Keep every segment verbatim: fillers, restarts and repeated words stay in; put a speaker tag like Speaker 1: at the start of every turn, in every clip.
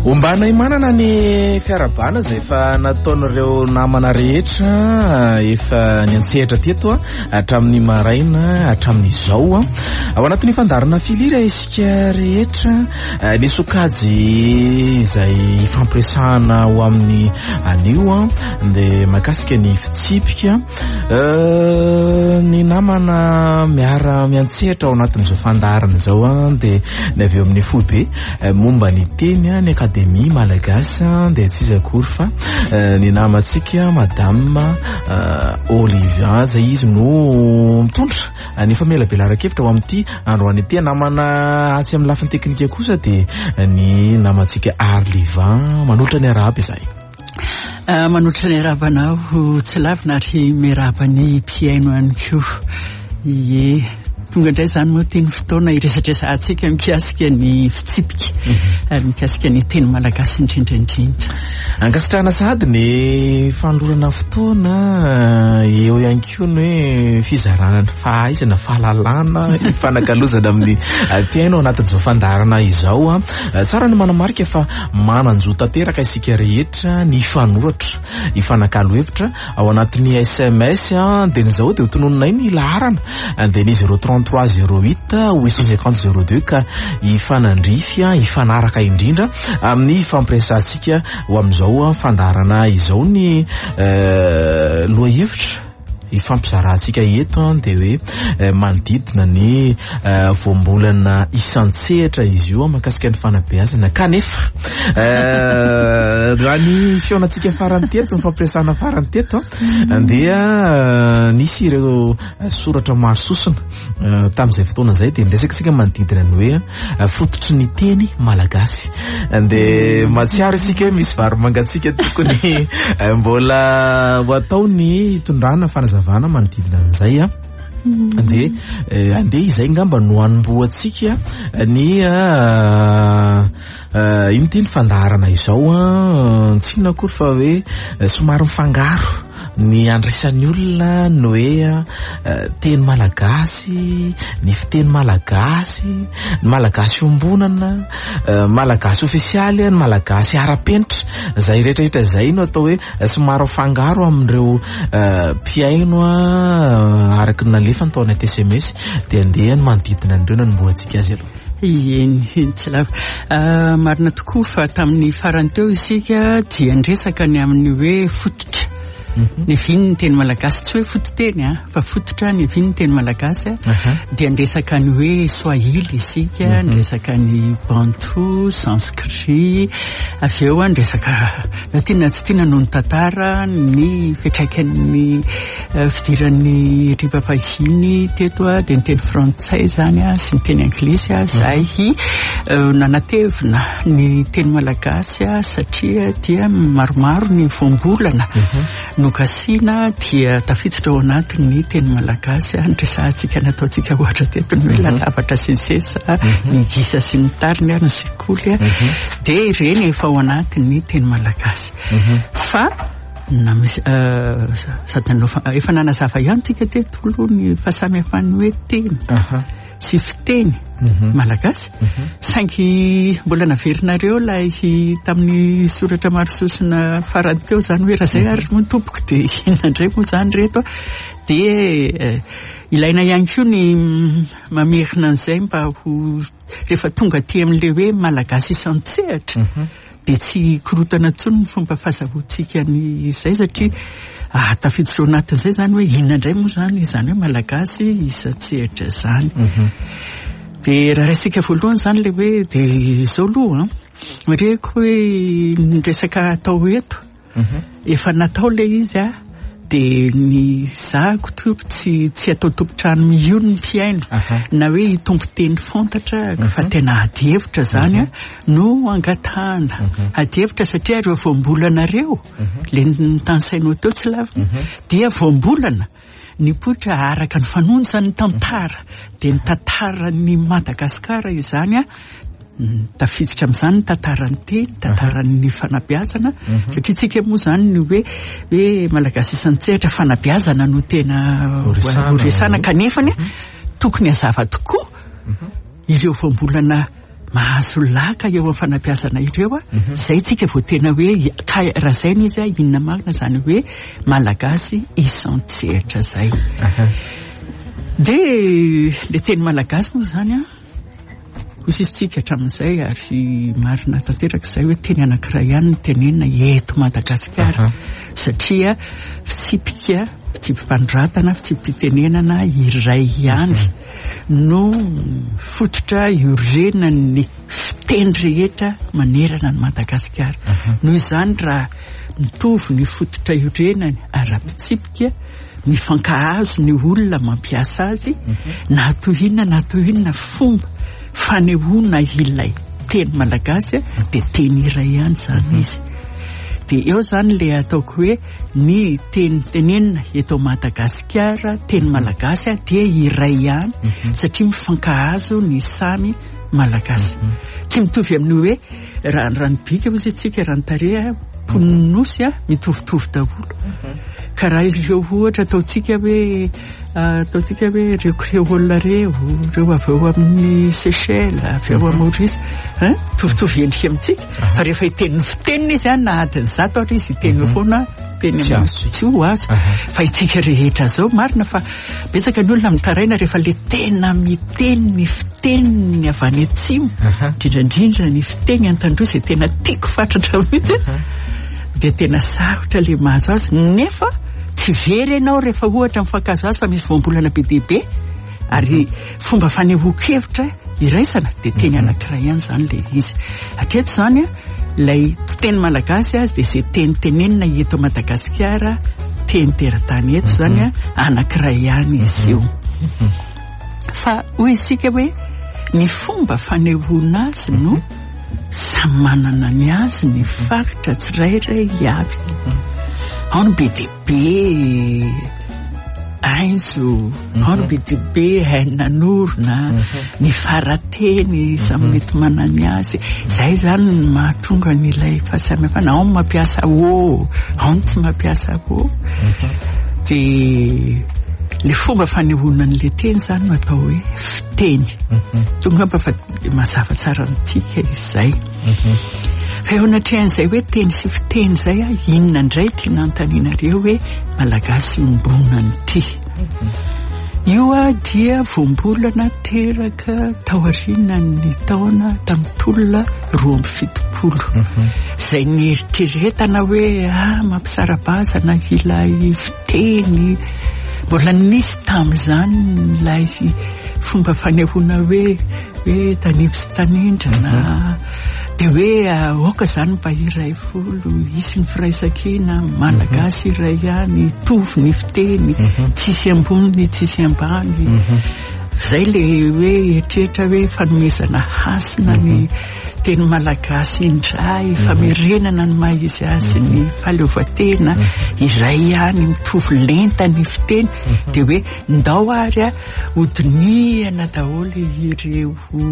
Speaker 1: Ombana imanana ny fiarabana zay efa nataon'ireo namana rehetra efa niantsehatra teto hatramin'ny maraina hatramin'ny izao ao anatin'ny fandarana filira isika rehetra ny sokajy izay fampiresahana ho amin'ny anio dia makasika ny fitsipika ny namana miara miantsehatra ao anatin'izao fandarana izao dia ny avy eo amin'ny foibe momba ny teny ny akademia malagasy dia tsy izy akory fa ny namantsika madame Olivia zay izy no mitondra ny famelabelara-kevitra ho amin'ity androany ity namana atsy amin'ny lafiny teknika kosa dia ny namantsika Arlivan manolotra ny araba izay
Speaker 2: manolotra ny arabanao tsy lavina ary miaraba ny mpiaino ihany koa ie tonga indray zany moa teny fotoana iresadresantsika mikasika ny fitsipika ary mikasika ny teny malagasy indrindraindrindra
Speaker 1: ankasitrahana sady ny fanolorana fotoana eo ihany koa ny hoe fizarana fahaizana fahalalana ifanakalozana amin'ny mpiaino anatin'izao fandarana izao tsara ny manamarika fa mananjo tanteraka isika rehetra ny fanoratra ifanakalo hevitra ao anatin'ny S M S dia n'izao dia hotonononay ny laharana dia ny zéro trente-trois zéro huit huit cent cinquante zéro deux ka ifanandrify ifanaraka indrindra amin'ny fampiresantsika ho amin'izao fandarana izao ny lohahevitra ifampizarantsika eto dia hoe manodidina ny voambolana isantsehatra izy io makasika ny fanabeazana kanefa raha ny fionantsika farany teto ny fampiresahana farany teto dia nisy ireo soratra maro sosona tamin'izay fotoana izay dia miresakisika manodidina ny hoe fototry ny teny malagasy dia matsiaro isika hoe misy vary mangatsika tokony mbola ho atao ny tondrana fanazavana manodidina an'izay dia andeha izay ngamba no hanomboantsika ny ino teny fandarana izao tsy inona akory fa hoe somary mifangaro ny andraisan'ny olona ny hoe teny malagasy ny fiteny malagasy ny malagasy ombonana malagasy ofisialy ny malagasy ara-penitra zay rehetrarehetra zay no atao hoe somary mifangaro amin'ireo mpiaino araky ny nalefa ny tao anaty S M S dia andeha ny manodidina an'ireo nanomboantsika azy aloha
Speaker 2: eny tsy lava marina tokoa fa tamin'ny farany teo isika dia ndresaka ny amin'ny hoe fototra ny viny ny teny malagasy tsy hoe fototeny fa fototra ny viny ny teny malagasy dia ndresaka ny hoe swahili isika ndresaka ny bantou sanskrit avy eo ndresaka na tiana tsy tiana noho ny tantara ny fiantraikan'ny fidiran'ny ripapahiny teto dia ny teny frantsay zany sy ny teny anglisy zay nanatevina ny teny malagasy satria dia maromaro ny voambolana nokasina dia tafiditra ao anatin'ny teny malagasy andresantsika nataontsika ohatra teto ny hoe latabatra sy ny seza ny gisa sy ny tariny ny sekoly dia ireny efa ao anatin'ny teny malagasy fa efa nanazava ihany tsika teto aloha ny fahasamihafan'ny hoe teny sy fiteny malagasy saingy mbola naverinareo ilay tamin'ny soratra maro sosina farany teo zany hoe raha zay ary moa tompoko dia inandray moa zany reto dia ilaina ihany koa ny mamerina an'izay mba ho rehefa tonga aty amin'ilay hoe malagasy isantsehatra dia tsy korotana intsony ny fomba fahazahoantsika ny izay satria tafiditra ao anatin'izay zany hoe inandray moa zany izany hoe malagasy isantsehatra zany dia raha raisika voalohany zany le hoe dia izao aloha mareko hoe nyresaka atao eto efa natao le izy dia ny zako tompo tsy tsy atao tompotrano miholo ny mpiaino na hoe hitompo teny fantatra fa tena adihevitra zany no angatahana adihevitra satria ireo voambolanareo le nytansainao teo tsy lavina dia voambolana ny poitra araka ny fanonjany tantara dia ny tantara ny Madagasikara izany tafiditra amin'izany ny tantarany teny tantarany fanabeazana satria tsika moa zany ny hoe hoe malagasy isantsehatra fanabeazana no tena horesana kanefany tokony hazava tokoa ireo voambolana mahazo laka eo amin'ny fanampiasana ireo a zay tsika vao tena hoe ka raha zay no izy a inona marina zany hoe malagasy isan-tsehatra zay. De le teny malagasy moa zany a hosisitsika hatramin'izay ary marina tanteraka izay hoe teny anankiray ihany no tenenina eto Madagasikara satria fitsipika fitsipim-panoratana fitsipim-pitenenana iray ihany no fototra iorenan'ny fiteny rehetra manerana ny Madagasikara. Noho izany raha mitovy ny fototra iorenany ara-pitsipika mifankahazo ny olona mampiasa azy na tohinana na tohinana fomba fanehoana ilay teny malagasy dia teny iray ihany zany izy. Dia eo zany le ataoko hoe ny teny tenenina eto Madagasikara teny malagasy dia iray ihany satria mifankahazo ny samy malagasy. Tsy mitovy amin'ny hoe raha ny bika ozy tsika raha ny tareha mponosy a mitovitovy daholo. Ka raha ireo ohatra ataotsika hoe ataotsika hoe reo créole reo reo avy eo amin'ny Seychelles avy eo amin'ny Maurice tovitovy endrika amintsika fa rehefa hiteniny fiteniny izy a na adiny zato ary izy hiteniny foana teny tsy ho azo fa itsika rehetra zao marina fa betsaka ny olona mitaraina rehefa le tena miteny ny fiteniny avy any atsimo indrindrandrindra ny fiteny an-tandroy izay tena tiako fatratra mihitsy dia tena sarotra le mahazo azy nefa tsy very ianao rehefa ohatra mifankazo azy fa misy voambolana be dia be ary fomba fanehoan-kevitra iraisana dia teny anankiray ihany zany le izy. Hatreto zany a ilay teny malagasy azy dia izay teny tenenina eto Madagasikara teny teratany eto zany a anankiray ihany izy io. Fa hoy isika hoe ny fomba fanehoana azy no samy manana ny azy ny faritra tsirairay avy. Ao ny be dia be aizo, ao ny be dia be hainanorona, ny farateny samy mety manana azy. Zay zany ny mahatonga n'ilay fahasamihafana. Ao ny mampiasa o, ao ny tsy mampiasa o. Dia le fomba fanehoana an'ilay teny zany no atao hoe fiteny. Tonga mba fa mazava tsara amintsika izay. Fa eo anatrehan'izay hoe teny sy fiteny zay a inona indray tiana anontanianareo hoe malagasy ombonany ity. Io a dia voambolana teraka tao aorianan'ny taona tamin'ny tolona roa amby fitopolo. Zay nieritreretana hoe ah mampisara-bazana ilay fiteny mbola nisy tamin'izany ilay fomba fanehoana hoe hoe tanivo sy tanindra dia hoe aoka zany mba iray folo isy ny firaisan-kina malagasy iray ihany tovy ny fiteny tsisy ambony tsisy ambany. Zay le hoe eritreretra hoe fanomezana hasina ny teny malagasy indray famerenana ny maha izy azy ny fahaleovan-tena iray ihany mitovy lenta ny fiteny dia hoe ndao ary a hodinihana daholo ireo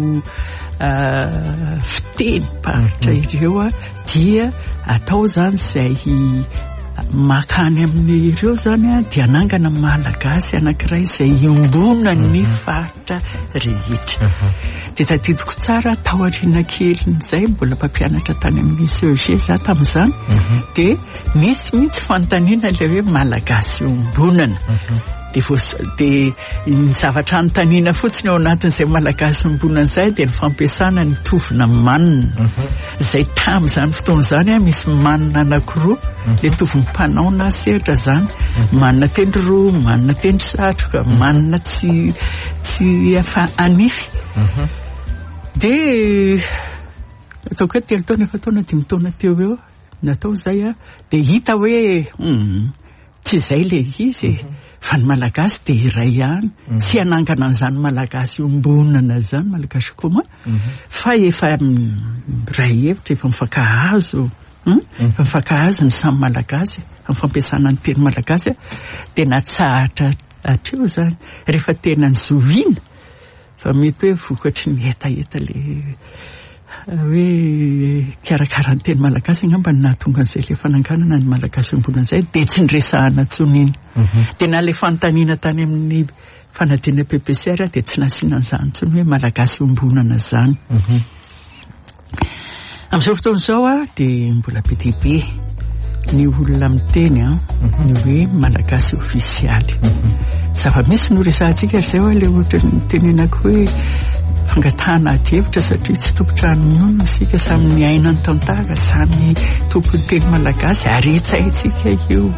Speaker 2: fiteny paritra ireo a dia atao zany zay makany amin'ireo zany a dia anangana malagasy anankiray izay iombona ny faritra rehetra. Dia tadidiko tsara tao aoriana kelin'izay mbola mpampianatra tany amin'ny C E G za tamin'izany dia misy mihitsy fanontaniana ilay hoe malagasy iombonana. Dia ny zavatra anontaniana fotsiny ao anatin'izay malagasy iombonana izay dia ny fampiasana ny tovina manina. Izay tamin'izany fotoana izany a misy manina anankiroa le tovy mpanao na sehatra zany manina teny roa manina teny satroka manina tsy tsy afa anify. Dia ataoko hoe telo taona efa taona dimy taona teo eo natao zay a dia hita hoe tsy izay le izy fa ny malagasy dia iray ihany tsy anangana an'izany malagasy ombonana zany malagasy koma fa efa ray hevitra efa mifankahazo mifankahazo ny samy malagasy amin'ny fampiasana ny teny malagasy dia natsahatra hatreo zany rehefa tena ny zoviana fa mety hoe vokatry ny etaeta le hoe karakara ny teny malagasy angamba ny nahatonga an'izay le fananganana ny malagasy ombonan'izay dia tsy nyresahana tsoniny. Dia na le fanontaniana tany amin'ny fanadina P P C R dia tsy nasiana an'izany tsony hoe malagasy ombonana zany. Amin'izao fotoan'izao a dia mbola be dia be ny olona miteny a ny hoe malagasy ofisialy. Zava-misy no resahantsika izay hoe ilay ohatra ny tenenako hoe fangatahana ady-hevitra satria tsy tompotrano miono isika samy ny aina ny tantara samy tompony teny malagasy aretsaitsika io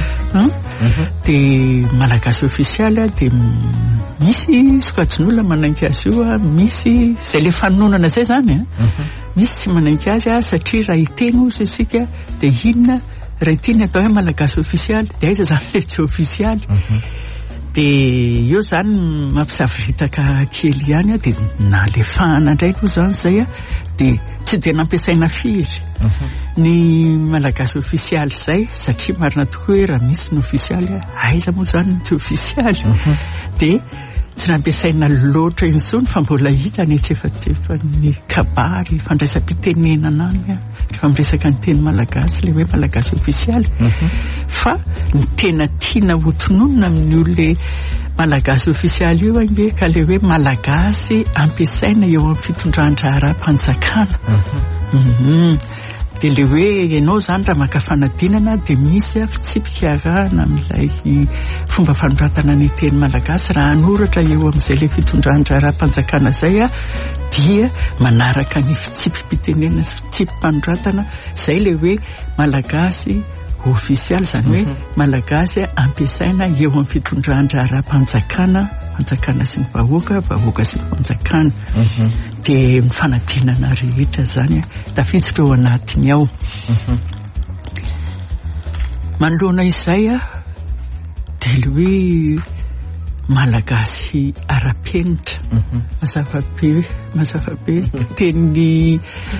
Speaker 2: dia malagasy ofisialy a dia misy sokajin'olona manaiky azy io a misy izay le fanonana izay zany a misy tsy manaiky azy a satria raha hiteny ozy isika dia inona raha itiany atao hoe malagasy ofisialy dia aiza zany le tsy ofisialy. Dia eo zany mampisafiritaka kely ihany a dia na le fahana indray aloha zany izay a dia tsy dia nampiasaina firy ny malagasy ofisialy izay satria marina tokoa hoe raha misy ny ofisialy aiza moa zany ny tsy ofisialy dia tsy nampiasaina loatra intsony fa mbola hita ny etsefatefa ny kabary fandraisam-pitenenana any rehefa miresaka ny teny malagasy le hoe malagasy ofisialy fa ny tena tiana hotononona amin'ny olona malagasy ofisialy io ange ka le hoe malagasy ampiasaina eo amin'ny fitondran-draharam-panjakana. Dia le hoe ianao zany raha maka fanadinana dia misy fitsipika arahana amin'ilay fomba fanoratana ny teny malagasy raha anoratra eo amin'izay le fitondran-draharam-panjakana izay a dia manaraka ny fitsipim-pitenenana sy fitsipim-panoratana izay le hoe malagasy ofisialy zany hoe malagasy ampiasaina eo amin'ny fitondran-draharam-panjakana fanjakana sy ny vahoaka vahoaka sy ny fanjakana. Dia ny fanadinana rehetra zany tafiditra eo anatiny ao. Manoloana izay a dia le hoe malagasy ara-penitra mazava be mazava be teny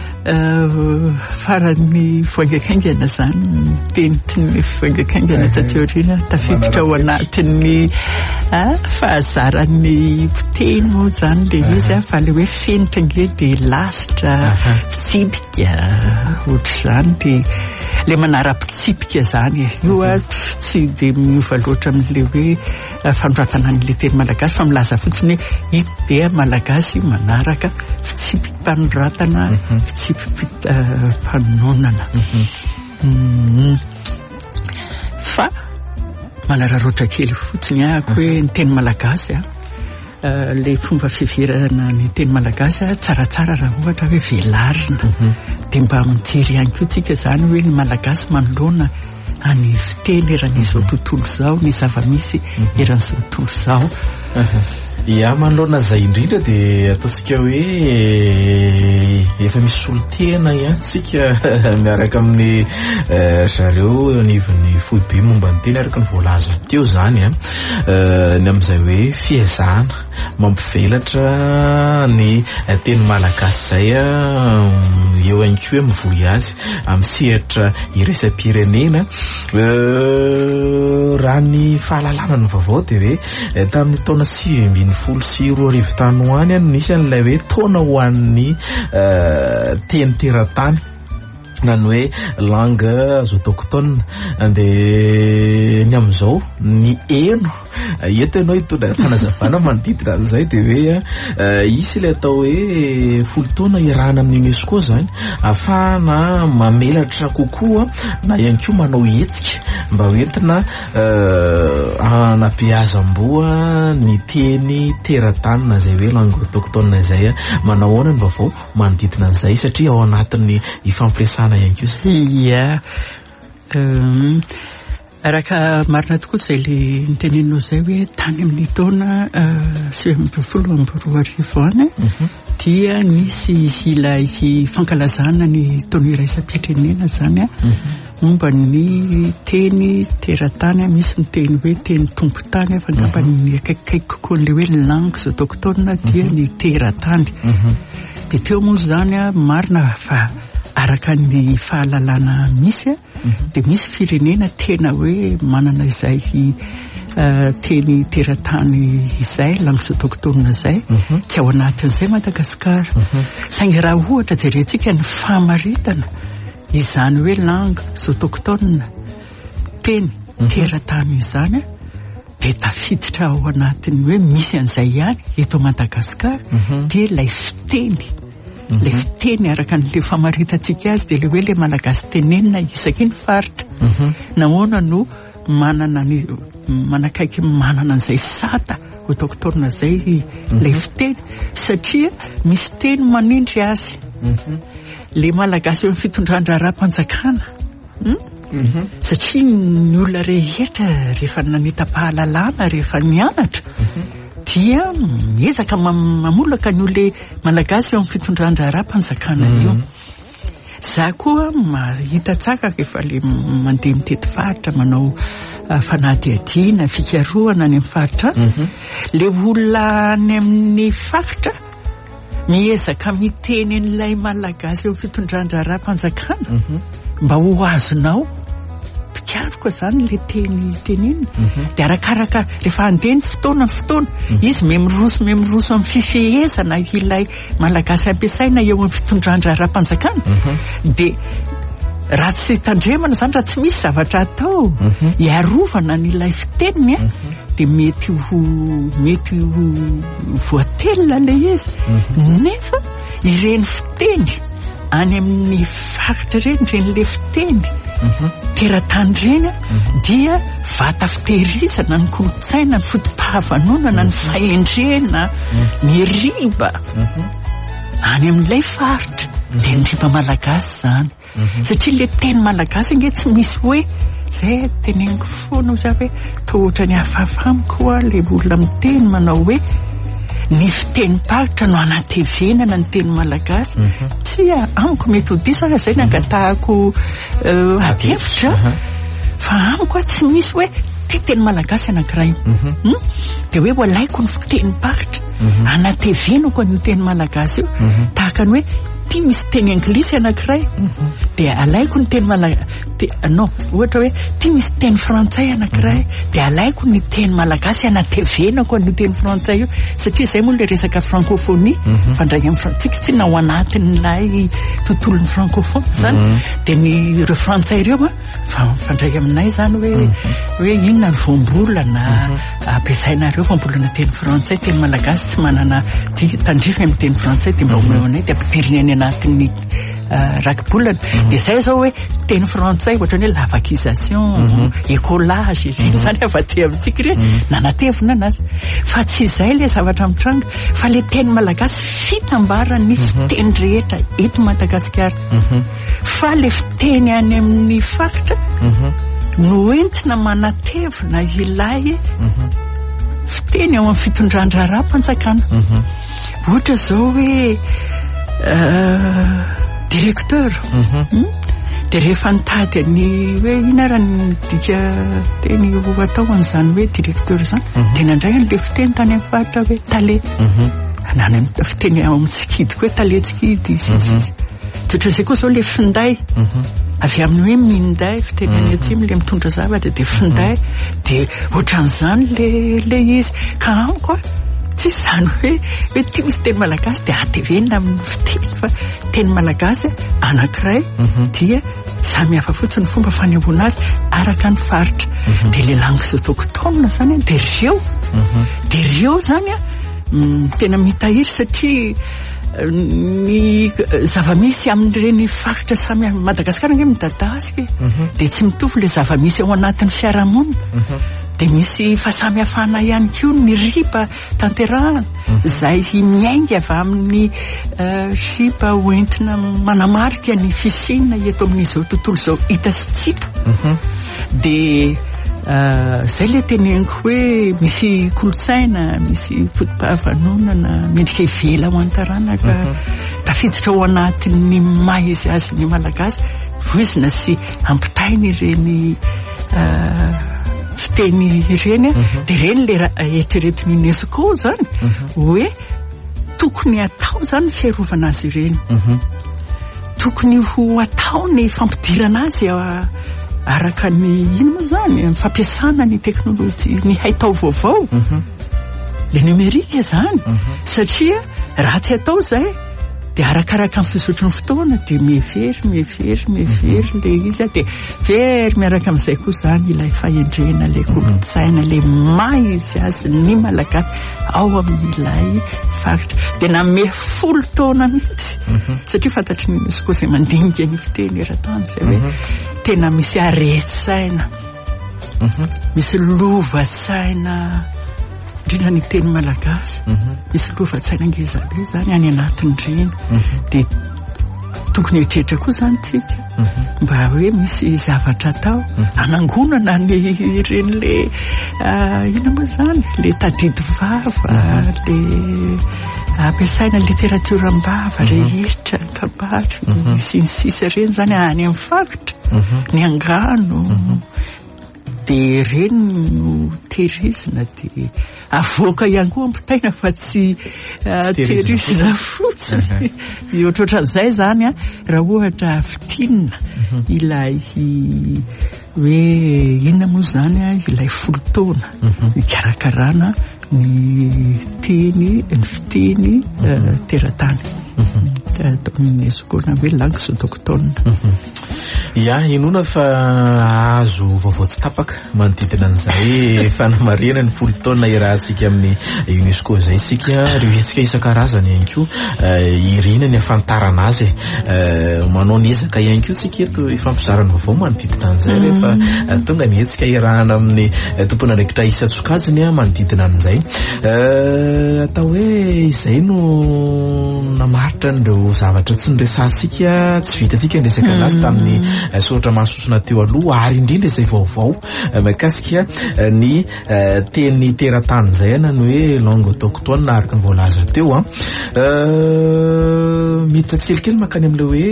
Speaker 2: farany voaingakaingana zany teny teny voaingakaingana tsatsioriana tafiditra ao anatin'ny fahazaran'ny fiteny moa zany le izy a fa le hoe fenitra nge dia lasitra fitsipika ohatra zany dia le manara-pitsipika zany io a tsy dia miova loatra amin'le hoe fanoratana le teny malagasy fa milaza fotsiny hoe ito dia malagasy manaraka fitsipim-panoratana fitsipim-panonana fa manararoatra kely fotsiny ako hoe ny teny malagasy a le fomba fiverana ny teny malagasy tsaratsara raha ohatra hoe velarina dia mba mijery ihany koa tsika zany hoe ny malagasy manoloana any fiteny eran'izao tontolo izao ny zava-misy eran'izao tontolo izao.
Speaker 1: Ia manoloana izay indrindra dia ataontsika hoe efa misy solotena iantsika miaraka amin'ny zareo anivon'ny foibe momba ny teny araka ny voalaza teo zany a ny amin'izay hoe fiezana mampivelatra ny teny malagasy izay a eo ihany koa hoe mivoy azy amin'ny sehatra iraisam-pirenena. Raha ny fahalalana ny vaovao dia hoe tamin'ny taona sivy ambin'ny folo sy roa arivo tany ho any nisy an'ilay hoe taona ho an'ny teny teratany na ny hoe langue autochtone. Dia ny amin'izao ny eno eto ianao hitondra fanazavana manodidina an'izay dia hoe isy ilay atao hoe folo taona iarahana amin'ny UNESCO zany ahafahana mamelatra kokoa na ihany koa manao hetsika mba hoentina anabeazam-boa ny teny teratany na izay hoe langue autochtone izay manao ahoana ny vaovao manodidina an'izay satria ao anatin'ny ifampiresana ihany koa zay.
Speaker 2: Ia araka marina tokoa izay le nitenenao izay hoe tany amin'ny taona sivy ambin'ny folo amby roa arivo any dia nisy ilay fankalazana ny taona iraisam-pirenena zany a momba ny teny teratany misy ny teny hoe teny tompo-tany fa ngamba ny akaikikaiky kokoa n'le hoe langue autochtone dia ny teratany. Dia teo moa zany a marina fa araka ny fahalalana misy a dia misy firenena tena hoe manana izay teny teratany izay langue autochtone izay tsy ao anatin'izay Madagasikara. Saingy raha ohatra jerentsika ny famaritana izany hoe langue autochtone teny teratany izany dia tafiditra ao anatiny hoe misy an'izay ihany eto Madagasikara dia ilay fiteny le fiteny araka n'le famaritantsika azy dia le hoe le malagasy tenenina isaky ny faritra. Nahoana no manana ny manakaiky manana an'izay sata ho doktorina izay le fiteny satria misy teny manindry azy. Le malagasy eo amin'ny fitondran-draharam-panjakana satria ny olona rehetra rehefa nanita-pahalalana rehefa nianatra dia miezaka mamolaka ny olona malagasy eo amin'ny fitondran-draharam-panjakana io. Za koa mahita tsaka efa le mandeha mitety faritra manao fanadihadiana fikarohana any amin'ny faritra le olona any amin'ny faritra miezaka miteny an'ilay malagasy eo amin'ny fitondran-draharam-panjakana mba ho azonao pikaroko zany le teny teniny dia arakaraka rehefa andeha ny fotoana ny fotoana izy memiroso memiroso amin'ny fifehezana ilay malagasy ampiasaina eo amin'ny fitondran-draharam-panjakana dia raha tsy tandremana zany raha tsy misy zavatra atao iarovana n'ilay fiteniny dia mety ho mety ho voatelina ilay izy nefa ireny fiteny any amin'ny faritra ireny ireny le fiteny teratany ireny dia vata fitehirizana ny kolotsaina ny fotom-pahavanonana ny fahendrena ny riba any amin'ilay faritra dia ny riba malagasy zany satria le teny malagasy nge tsy misy hoe zay teneniko foana za hoe tohatra ny hafafamiko koa le olona miteny manao hoe ny fitenim-paritra no anatevenana ny teny malagasy tsy amiko mety ho disaka zay ny angatahako adefitra fa amiko tsy misy hoe ty teny malagasy anankiray dia hoe alaiko ny fitenim-paritra anatevenako ny teny malagasy io tahaka ny hoe ty misy teny anglisy anankiray dia alaiko ny teny malagasy non ohatra hoe ty misy teny frantsay anankiray dia alaiko ny teny malagasy anatevenako ny teny frantsay io satria izay moa le resaka francophonie fandray amin'ny frantsika tsy na ao anatin'ilay tontolon'ny francophone zany dia ny ireo frantsay ireo ma fandray aminay zany hoe hoe inona ny voambolana ampiasainareo voambolana teny frantsay teny malagasy tsy manana tandrifa amin'ny teny frantsay dia mba omeo anay dia ampidiriny any anatin'ny rakibolana dia zay zao hoe teny frantsay ohatrany hoe lavakisation écolage zany afa-ty amintsika ireny nanatevina anazy fa tsy izay le zavatra mitranga fa le teny malagasy fitambarany fiteny rehetra eto Madagasikara fa le fiteny any amin'ny faritra no entina manatevina ilay fiteny ao amin'ny fitondran-draharam-panjakana ohatra zao hoe directeur dia rehefa nitady ny hoe ina raha ny dika teny ho atao an'izany hoe directeur zany dia nandray an'le fiteny tany amin'ny faritra hoe tale anany fiteny ao amin'ny tsikidiko hoe taletsikity totra izay koa zao le finday avy amin'ny hoe minday fiteny any atsimo le mitondra zavatra dia finday dia ohatran'izany le izy ka amiko a tsy zany hoe hoe ty misy teny malagasy dia atevenina amin'ny fiteny fa teny malagasy anankiray dia samy hafa fotsiny fomba fanehoana azy araka ny faritra dia le langue autochtone zany dia ireo dia ireo zany a tena mitahiry satria ny zavamisy amin'ireny faritra samy Madagasikara nge midadasika dia tsy mitovy le zavamisy ao anatin'ny fiarahamonina dia misy fahasamy hafana ihany koa ny riba tanterahana izay miainga avy amin'ny riba hoentina manamarika ny fisinina eto amin'izao tontolo izao hita sy tsy hita dia zay le teneniko hoe misy kolotsaina misy fotom-pahavanonana mendrika ivela ho an-taranaka tafiditra ao anatin'ny maha izy azy ny malagasy voizina sy ampitainy ireny fiteny ireny dia ireny le eritreretin'ny UNESCO zany hoe tokony atao zany ny fiarovana azy ireny tokony ho atao ny fampidirana azy araka ny ino moa zany fampiasana ny teknôlôjia ny haitao vaovao le numerika zany satria raha tsy atao zay dia arakaraka amin'ny fizotry ny fotoana dia mihevery mihevery mihevery le izy dia very miaraka amin'izay koa zany ilay fahendrena ilay kolotsaina ilay maha izy azy ny malagasy ao amin'ilay faritra tena me folo taona mihitsy satria fantatry ny UNESCO izay mandinika ny fiteny eran-tany zay hoe tena misy aresaina misy lovasaina indrindra ny teny malagasy misy lovasaina ngezabe zany any anatin'ireny dia tokony hetrehitra koa zany tsika mba hoe misy zavatra atao anangonana ny iren'le ina moa zany le tadidy vava le ampiasaina literaturam-bava rehetra kabary sy ny sisa reny zany any amin'ny faritra ny angano dia reny no tehirizina dia avoaka ihany koa ampitaina fa tsy tehirizina fotsiny ohatrohatran'izay zany a raha ohatra fitinina ilay hoe inona moa zany a ilay folo taona ikarakarana ny teny ny fiteny teratany UNESCO-na hoe langue autochtone.
Speaker 1: Ya, inona fa azo vaovao tsy tapaka manodidina an'izay fanamarihana ny folo taona irahantsika amin'ny UNESCO izay isika rihetsika isan-karazany ihany koa irina ny afantarana azy manao ny ezaka ihany koa tsika eto ifampizarana vaovao manodidina an'izay rehefa tonga ny hetsika irahana amin'ny tompona andraikitra isa-tsokajiny manodidina an'izay atao hoe izay no namaritra nireo zavatra tsy niresantsika tsy vitantsika niresaka anazy tamin'ny soratra masosona teo aloha ary indrindra izay vaovao mahakasika ny teny teratany izay na ny hoe langue autochtone araka ny voalaza teo a miditra kelikely makany amin'ilay hoe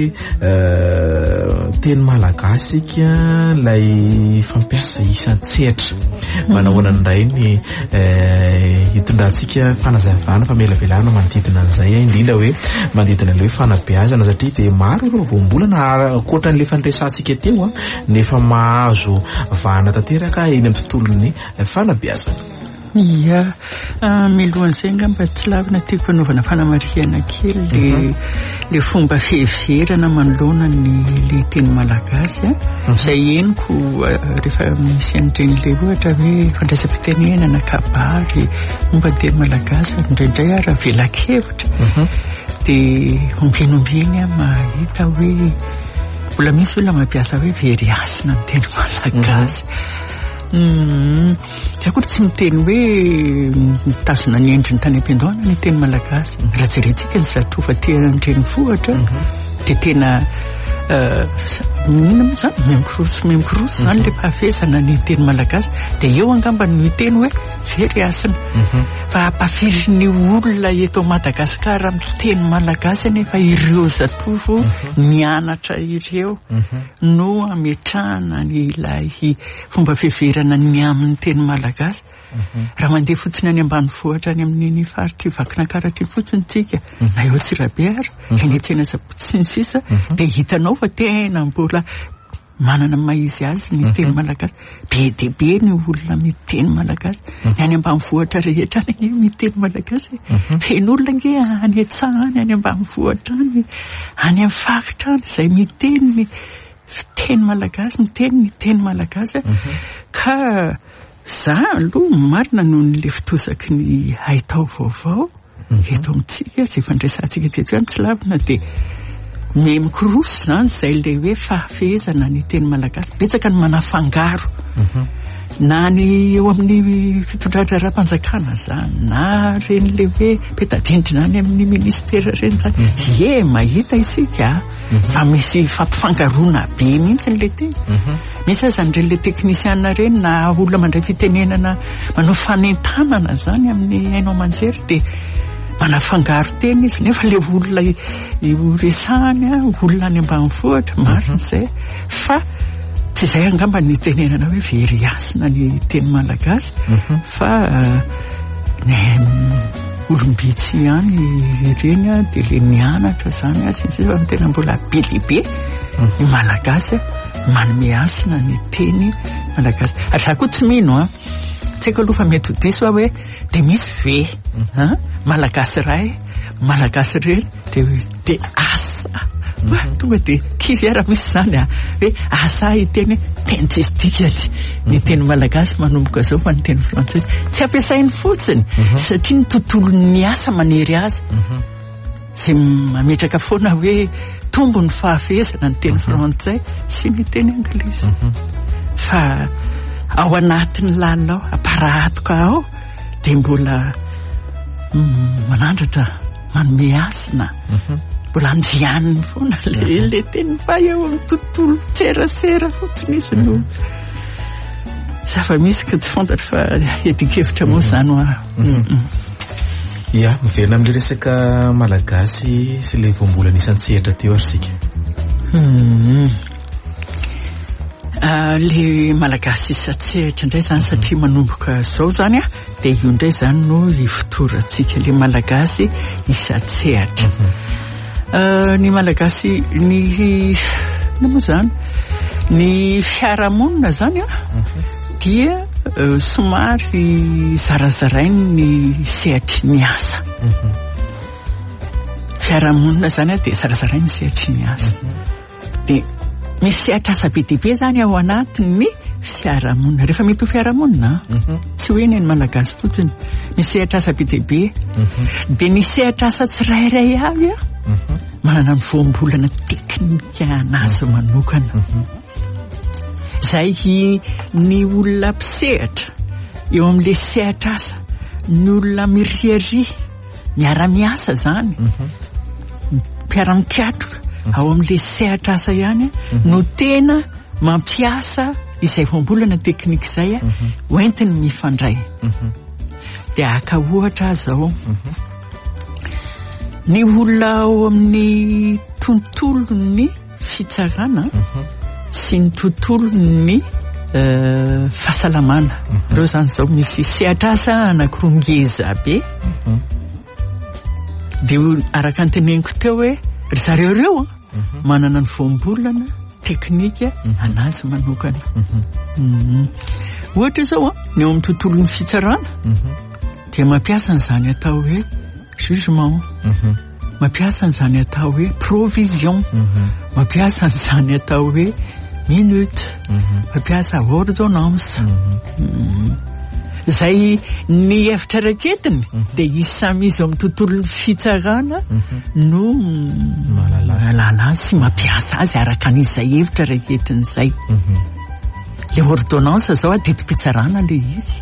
Speaker 1: teny malagasy ika ilay fampiasa isan-tsehatra manahoana indray ny hitondrantsika fanazavana famelavelana manodidina an'izay indrindra hoe manodidina ilay hoe fanabeazana satria dia maro ireo voambolana akoatra n'ilay fanresantsika teo a nefa mahazo vahana tanteraka eny amin'ny tontolon'ny fanabeazana.
Speaker 2: Ia, milohan'izay ngamba tsy lavina tiako hanaovana fanamarihana kely le le fomba fiheverana manoloana ny le teny malagasy izay henoko rehefa misy an'ireny le ohatra hoe fandraisam-pitenenana kabary momba ny teny malagasy indraindray ara velakevitra dia ombenombeny a mahita hoe mbola misy olona mampiasa hoe veriasina amin'ny teny malagasy. Tsy akory tsy miteny hoe mitazona ny endriny tany am-piandohana ny teny malagasy raha jerentsika ny zatofa tena andrenivohitra dia tena inona moa zany memkorosy memkorosy zany le mpahafezana ny teny malagasy dia eo angamba no hiteny hoe veriasina fa ampafirin'ny olona eto Madagasikara amin'ny teny malagasy nefa ireo zatofo mianatra ireo no ametrahana ilay fomba fiheverana ny amin'ny teny malagasy raha mandeha fotsiny any ambanivohitra any amin'ny faritra Vakinankaratra fotsiny tsika na eo Tsirabeara eny Antsena Sabotsy sy ny sisa dia hitanao fa tena mbola manana maizy azy ny teny malagasy be dia be ny olona miteny malagasy ny any ambanivohitra rehetra any miteny malagasy feno olona nge any Etsahany any ambanivohitra any any amin'ny faritra any izay miteny ny fiteny malagasy miteny ny teny malagasy ka za aloha marina noho n'le fitozaky ny haitao vaovao eto amintsika izay fandraisantsika teto ihany tsy lavina dia memkorosy zany izay le hoe fahafezana ny teny malagasy betsaka ny manafangaro na ny eo amin'ny fitondratra ra-panjakana zany na reny le hoe petadindrina any amin'ny ministera reny zany ye mahita isika fa misy fampifangaroana be mihitsy n'le teny misy aza n'ireny teknisiana reny na olona mandray fitenenana manao fanentanana zany amin'ny hainao aman-jery dia manafangaro teny izy nefa le olona io resahany olona any ambanivohitra marina izay fa tsy izay angamba ny tenenana hoe veriasina ny teny malagasy fa ny olombitsy ihany ireny dia le mianatra zany sisa ny tena mbola be lehibe ny malagasy manome asina ny teny malagasy ary za koa tsy mino a tsy haiko aloha fa mety ho diso hoe dia misy ve malagasy ray malagasy reny dia dia asa tonga dia kivy ara misy zany a hoe asa iteny tentistika ny teny malagasy manomboka zao fa ny teny frantsay tsy ampiasainy fotsiny satria ny tontolon'ny asa manery azy zay mametraka foana hoe tombo ny fahafezana ny teny frantsay sy ny teny anglisy fa ao anatin'ny lalao aparatoka ao dia mbola manandratra manome asina mbola andrianiny foana le teny fa eo amin'ny tontolo tserasera fotsiny izy no zava-misy ka tsy fantatra fa etikevitra moa zany hoa
Speaker 1: ia miverina amin'le resaka malagasy sy le voambola nisan-tsehatra teo ary sika
Speaker 2: le malagasy isan-tsehatra indray zany satria manomboka zao zany a dia io indray zany no hifotorantsika le malagasy isan-tsehatra ny malagasy ny na moa zany ny fiarahamonina zany a dia somary zarazarainy ny sehatry ny asa fiarahamonina zany a dia zarazarainy ny sehatry ny asa dia misy sehatra asa be dia be zany ao anatin'ny fiarahamonina rehefa mety ho fiarahamonina tsy hoe ny malagasy fotsiny misy sehatra asa be dia be dia ny sehatra asa tsirairay avy a manana ny voambolana teknika anazy manokana izay ny olona mpisehatra eo amin'le sehatra asa ny olona miriari miara-miasa zany mpiara-mikiatroka ao amin'le sehatra asa ihany no tena mampiasa izay voambolana teknika izay a hoentiny mifandray dia aka ohatra zao ny olona ao amin'ny tontolony fitsarana sy ny tontolony fahasalamana ireo zany zao misy sehatra asa anakirongeza be dia araka ny teneniko teo hoe ry zareo reo manana ny voambolana teknika anazy manokana ohatra zao ny eo amin'ny tontolon'ny fitsarana dia mampiasa n'izany atao hoe jugement mampiasa n'izany atao hoe provision mampiasa n'izany atao hoe minute mampiasa ordonnance zay ny hevitra raketiny dia isamy izy amin'ny tontolon'ny fitsarana no mahalala azy sy mampiasa azy araka an'izay hevitra raketiny izay le ordonnance zao a tetim-pitsarana le izy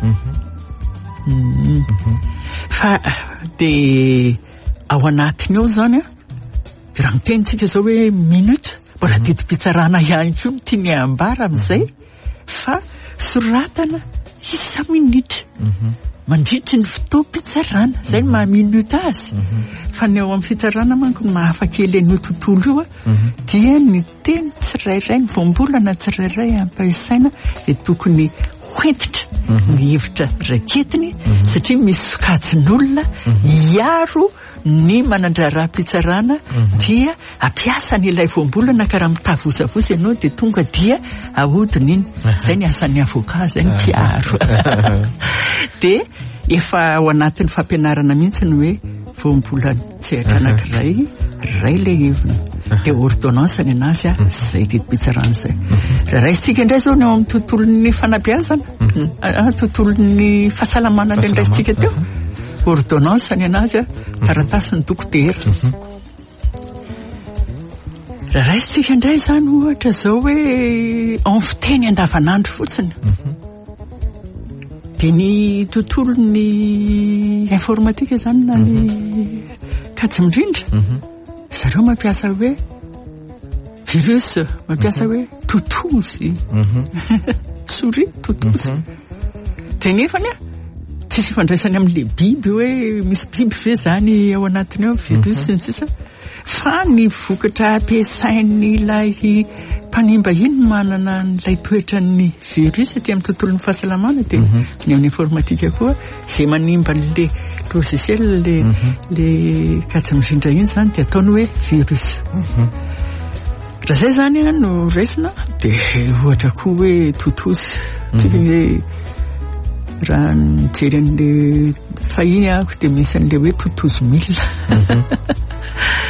Speaker 2: fa dia ao anatiny eo zany a dia raha mitenitsika zao hoe minute mbola tetim-pitsarana ihany koa no tiany ambara amin'izay fa soratana isa minitra mandritry ny fotoam-pitsarana zay no maha-minute azy fa ny eo amin'ny fitsarana manko ny mahafakely an'io tontolo io a dia ny teny tsirairay ny voambolana tsirairay ampasaina dia tokony hoentitra ny hevitra raketiny satria misy sokajin'olona hiaro ny manandraraha-pitsarana dia ampiasa n'ilay voambolana ka raha mitavozavozy ianao dia tonga dia ahodiny iny zay ny asan'ny avoka zay ny mpiaro dia efa ao anatin'ny fampianarana mihitsy ny hoe voambolana tsehatra anankiray ray ilay heviny dia ordonnance ny anazy a zay tetim-pitsarana zay raha raisitsika indray zao ny ao amin'ny tontolon'ny fanabeazana tontolon'ny fahasalamana indray ndraisitsika teo ordonnance ny anazy a taratasy ny dokotera raha raisitsika indray zany ohatra zao hoe amin'ny fiteny andavanandro fotsiny dia ny tontolon'ny informatika zany na ny kajy mirindra zareo mampiasa hoe virus mampiasa hoe totozy souris totozy dia nefany a tsisy ifandraisany amin'le biby hoe misy biby ve zany ao anatiny ao virus ny sisa fa ny vokatra ampiasainy ilay mpanimba iny manana n'ilay toetra ny virus aty amin'ny tontolon'ny fahasalamana dia ny amin'ny informatika koa izay manimba n'le logiciel le le kajy mirindra iny zany dia ataony hoe virus raha zay zany a no raisina dia ohatra koa hoe totozy tsika hoe raha nijery an'le fahiny ako dia misy an'le hoe totozy mila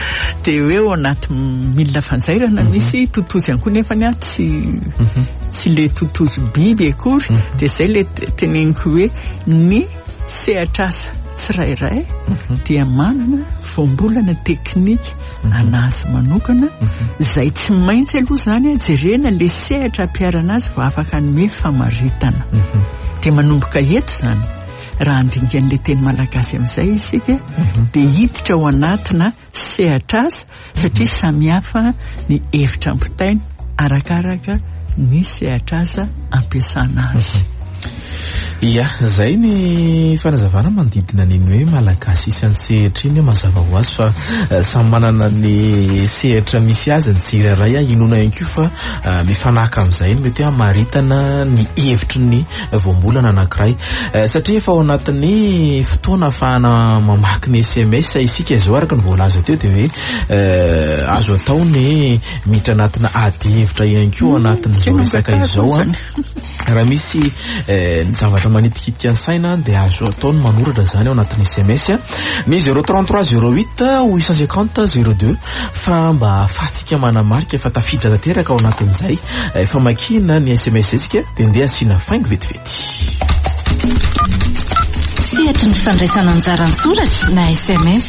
Speaker 2: dia hoe ao anaty milina fanjairana misy totozy ihany koa nefa ny tsy tsy le totozy biby akory dia izay le teneniko hoe ny sehatr'asa tsirairay dia manana voambolana teknika anazy manokana izay tsy maintsy aloha izany jerena le sehatra ampiarana azy vao afaka hanome famaritana dia manomboka eto izany raha andingan'ilay teny malagasy amin'izay isika dia hiditra ao anatina sehatra azy satria samihafa ny hevitra ampitaina arakaraka ny sehatra aza ampiasana azy.
Speaker 1: Ia, zay ny fanazavana manodidina ny hoe malagasy isan'ny sehatra iny mazava ho azy fa samy manana ny sehatra misy azy ny tsirairay inona ihany koa fa mifanaka amin'izay mety hoe hamaritana ny hevitry ny voambolana anankiray satria efa ao anatin'ny fotoana ahafahana mamaky ny S M S isika izao araka ny voalaza teo dia hoe azo atao ny miditra anatina ady hevitra ihany koa anatin'izao resaka izao a raha misy ny zavatra manitikidika ny saina dia azo atao ny manoratra zany ao anatin'ny S M S ny zéro trente-trois zéro huit huit cent cinquante zéro deux fa mba ahafahantsika manamarika efa tafiditra tanteraka ao anatin'izay efa makina ny S M S isika dia ndeha asiana faingo vetivety.
Speaker 3: Sehatra ny fandraisana anjara an-tsoratra na S M S.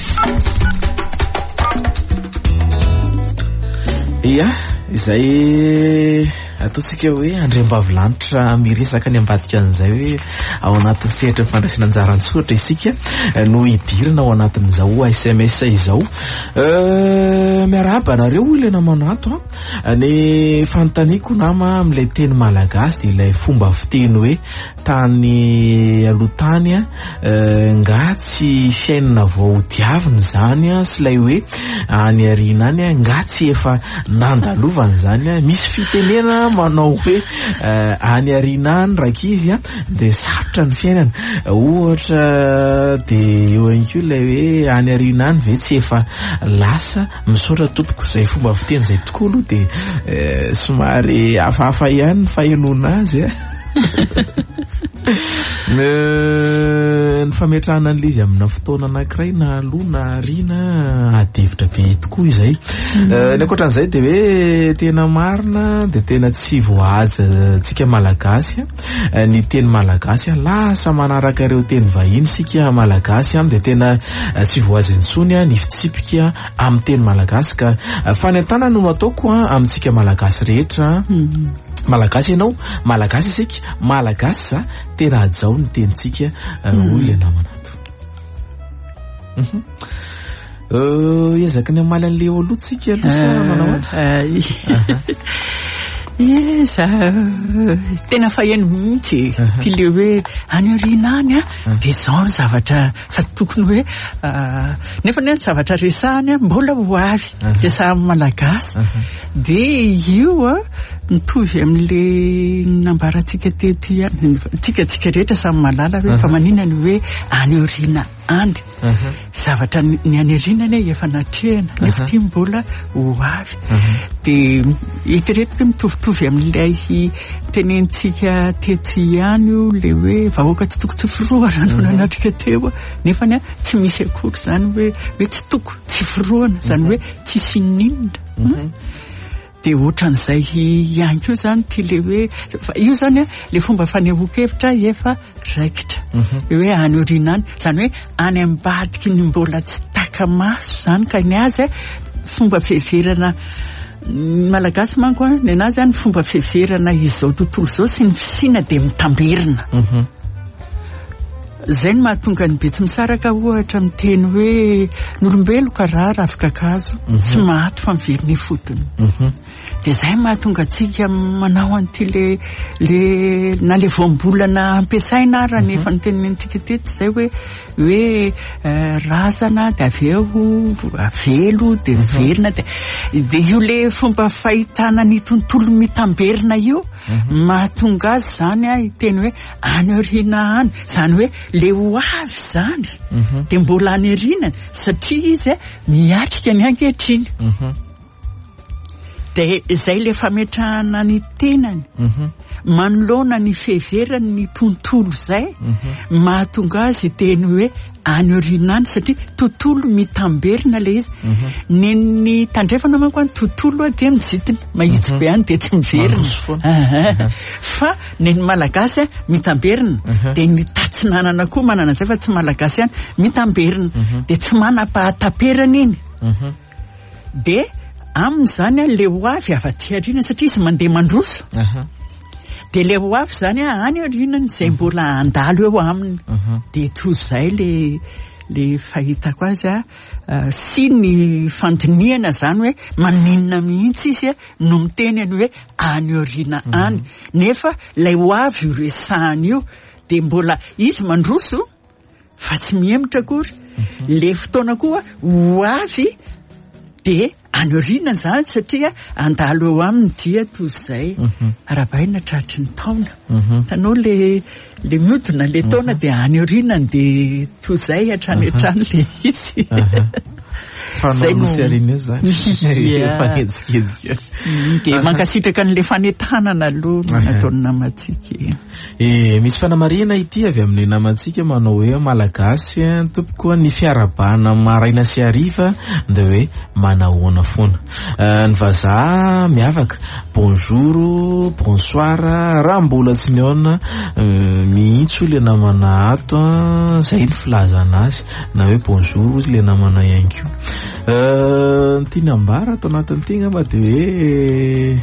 Speaker 1: Ia, izay ataontsika hoe andriambavilanitra miresaka ny ambadika an'izay hoe ao anatin'ny sehatra fandraisana anjara an-tsoratra isika no hidirina ao anatin'izao S M S izao. Miarahaba nareo ilay namanato ny fanontaniako nama amin'ilay teny malagasy dia ilay fomba fiteny hoe tany aloha tany nga tsy fiainana vao diavina zany sy ilay hoe any ariana any nga tsy efa nandalovana zany misy fitenena manao hoe any ariana any rakizy dia sarotra ny fiainana ohatra dia eo ihany koa ilay hoe any ariana any ve tsy efa lasa misaotra tompoko izay fomba fiteny izay tokoa aloha dia somary hafahafa ihany ny fahenona azy ny fametrahana an'ilay izy amina fotoana anankiray na aloha na ariana adevitra be tokoa izay. Ny ankoatran'izay dia hoe tena marina dia tena tsy voahaja tsika malagasy ny teny malagasy lasa manaraka ireo teny vahiny sika malagasy dia tena tsy voahaja intsony ny fitsipika amin'ny teny malagasy ka fanentana no ataoko amintsika malagasy rehetra. Malagasy ianao, malagasy isika, malagasy za tena ajao ny tenitsika hoy ilay namanato. Ezaka ny amaly an'ilay eo aloha tsika aloha sa manao
Speaker 2: Eza tena faheno mihitsy ty le hoe any ariana any dia izao ny zavatra fa tokony hoe nefa ny zavatra resahany mbola ho avy resahan'ny malagasy dia io mitovy amin'ilay nambarantsika teto ihany tsika tsika rehetra samy malala hoe fa maninany hoe any ariana any zavatra ny any ariana ny efa natrehana nefa ty mbola ho avy dia itiretika mitovitovy amin'ilay tenentsika teto ihany io le hoe vahoaka tsy toko tsy firohana no nanatrika teo nefa ny tsy misy akory zany hoe hoe tsy toko tsy firohana zany hoe tsy sininitra dia ohatran'izay ihany koa zany ty le hoe io zany le fomba fanehoan-kevitra efa raikitra hoe any ariana any zany hoe any ambadiky ny mbola tsy taka-maso zany ka ny azy fomba fiheverana malagasy manko ny anazy any fomba fiheverana izao tontolo izao sy ny fisiana dia mitamberina zay no mahatonga ny be tsy misaraka ohatra miteny hoe n'olombelo karaha ravikakazo tsy mahato fa miveriny fotony dia izay mahatonga antsika manao an'ity le le na le voambolana ampiasaina raha nefa ny teninentsika teto izay hoe hoe razana dia avy eo avelo dia miverina dia io le fomba fahitana ny tontolo mitamberina io mahatonga azy zany hiteny hoe any ariana any zany hoe le ho avy zany dia mbola any ariana satria izy miatrika ny ankehitriny dia izay le fametrahana ny tenany manoloana ny fiheverany ny tontolo izay mahatonga azy teny hoe any aoriana any satria tontolo mitamberina le izy neny tandrefana manko any tontolo a dia mijitiny mahitsy be any dia tsy miverina fa neny malagasy a mitamberina dia ny tatsinanana koa manana zay fa tsy malagasy any mitamberina dia tsy manam-pahataperana iny dia amin'izany a le ho avy afa-ty aoriana satria izy mandeha mandroso dia le ho avy zany a any aorianany izay mbola andalo eo aminy dia toy izay le le fahitako azy a sy ny fandiniana zany hoe maninona mihitsy izy a no miteny any hoe any aoriana any nefa lay ho avy io resahany io dia mbola izy mandroso fa tsy miemotra akory le fotoana koa ho avy dia any aoriana zany satria andalo eo aminy dia toy izay arabaina tratry ny taona tanao le le miodina le taona dia any aorianany dia toy izay hatrany hatrany le izy
Speaker 1: fananosariana zany fanetsiketsika
Speaker 2: dia mankasitraka an'le fanentanana aloha nataony namantsika
Speaker 1: e misy fanamarihana ity avy amin'ny namantsika manao hoe malagasy tompoko ny fiarabana maraina sy hariva dia hoe manahoana foana ny vazaha miavaka bonjour bonsoir raha mbola tsy niona mihitsy le namana ato zay ny filazana azy na hoe bonjour le namana ihany koa tiana ambara atao anatin'ny tegna mba dia hoe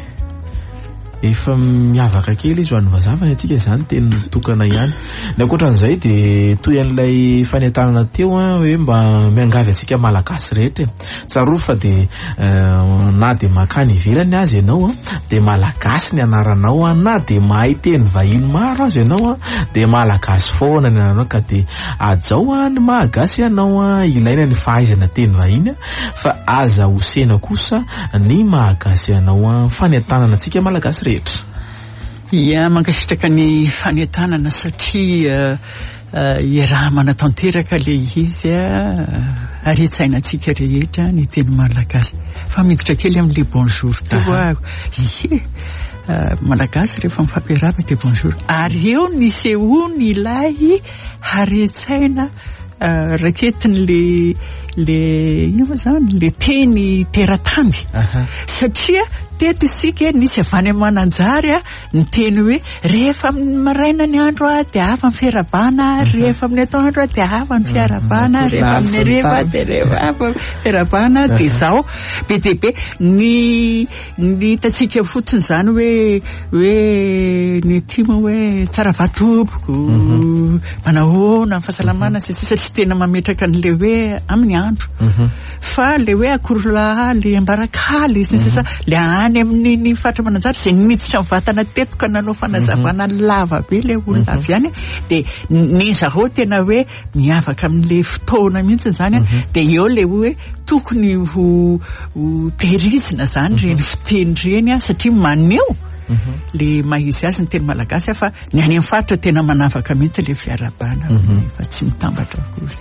Speaker 1: efa miavaka kely izy ho an'ny vazava ny atsika izany teny tokana ihany ny ankoatran'izay dia toy an'ilay fanentanana teo a hoe mba miangavy atsika malagasy rehetra tsaroa fa dia na dia makany ivelany azy ianao a dia malagasy ny anaranao a na dia mahay teny vahiny maro azy ianao a dia malagasy foana ny anarana ka dia ajao a ny malagasy ianao a ilaina ny fahaizana teny vahiny a fa aza hosena kosa ny malagasy ianao a fanentanana atsika malagasy rehetra
Speaker 2: ia mankasitraka ny fanentanana satria raha manatanteraka le izy a aretsainantsika rehetra ny teny malagasy fa miditra kely amin'le bonjour teo a ie malagasy rehefa mifampiarahaba dia bonjour ary eo ny sehoany ilay haretsaina raketiny le le ino moa zany le teny teratany satria teto isika nisy avany amananjary a ny teny hoe rehefa amin'ny maraina ny andro a dia avy amin'ny fiarabana rehefa amin'ny atoandro a dia avy amin'ny fiarabana rehefa amin'ny rehefa dia rehefa avy amin'ny fiarabana dia izao be dia be ny ny hitantsika fotsiny zany hoe hoe ny tima hoe tsara vatoboko manahoana amin'ny fahasalamana sisa tsy tena mametraka an'le hoe amin'ny andro fa le hoe akorolaha le ambarakaly sy sisa le any amin'ny ny fatra mananjary izay miditra amin'ny vatana tetoka nanao fanazavana lava be le olona avy any dia ny zareo tena hoe miavaka amin'le fotoana mihitsy zany a dia eo le hoe tokony ho tehirizina zany reny fiteny reny a satria maneho le mahizy azy ny teny malagasy fa ny any amin'ny faritra tena manavaka mihitsy le fiarabana fa tsy mitambatra akory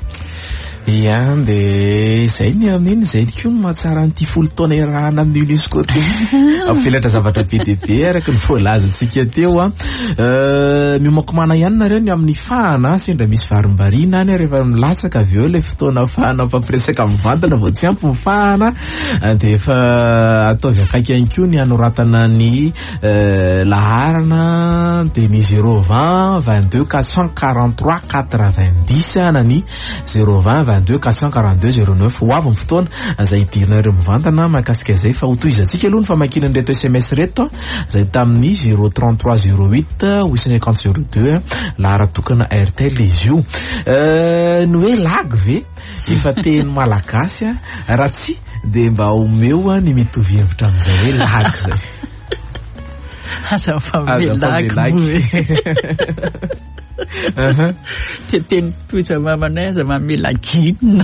Speaker 1: ia dia izay ny amin'iny izay koa no mahatsara nyity folo taona iarahana amin'ny UNESCO teo ampivelatra zavatra be dia be araka ny voalazantsika teo a miomakomana ihany nareo ny amin'ny fahana sendra misy varim-bariana any rehefa milatsaka avy eo ilay fotoana fahana mpampiresaka mivantana vao tsy ampy mifahana dia efa ataovy akaiky ihany koa ny anoratana ny laharana dia ny zéro vingt vingt-deux quatre cent quarante-trois quatre-vingt-dix na ny zéro vingt vingt-deux quatre cent quarante-deux zéro neuf ho avy ny fotoana izay idirinareo mivantana mahakasika izay fa ho tohizantsika aloha ny famakiana reto S M S reto izay tamin'ny zéro trente-trois zéro huit huit cent cinquante zéro deux lahara tokana R T L izy io ny hoe lagy ve efa teny malagasy raha tsy dia mba omeo ny mitovy hevitra amin'izay hoe lagy zay
Speaker 2: aza mifamelagy teteny toiza mamanay aza mamelagina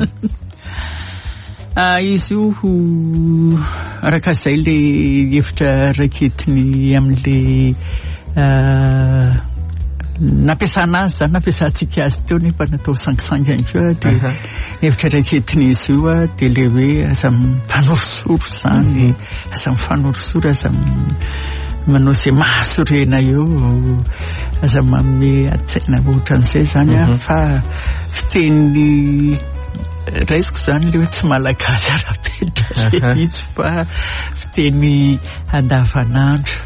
Speaker 2: izy io ho araka izay le hevitra raketiny amin'le nampiasana azy zany nampiasantsika azy teo nefa natao sangisangy ihany koa dia hevitra raiketiny izy io a dia le hoe aza mifanorosoro zany aza mifanorosoro aza manao izay mahasorena eo aza manome atsaina ohatran'izay zany a fa fiteny raisiko zany le hoe tsy malagasy ara-penitra le izy fa fiteny andavanandro.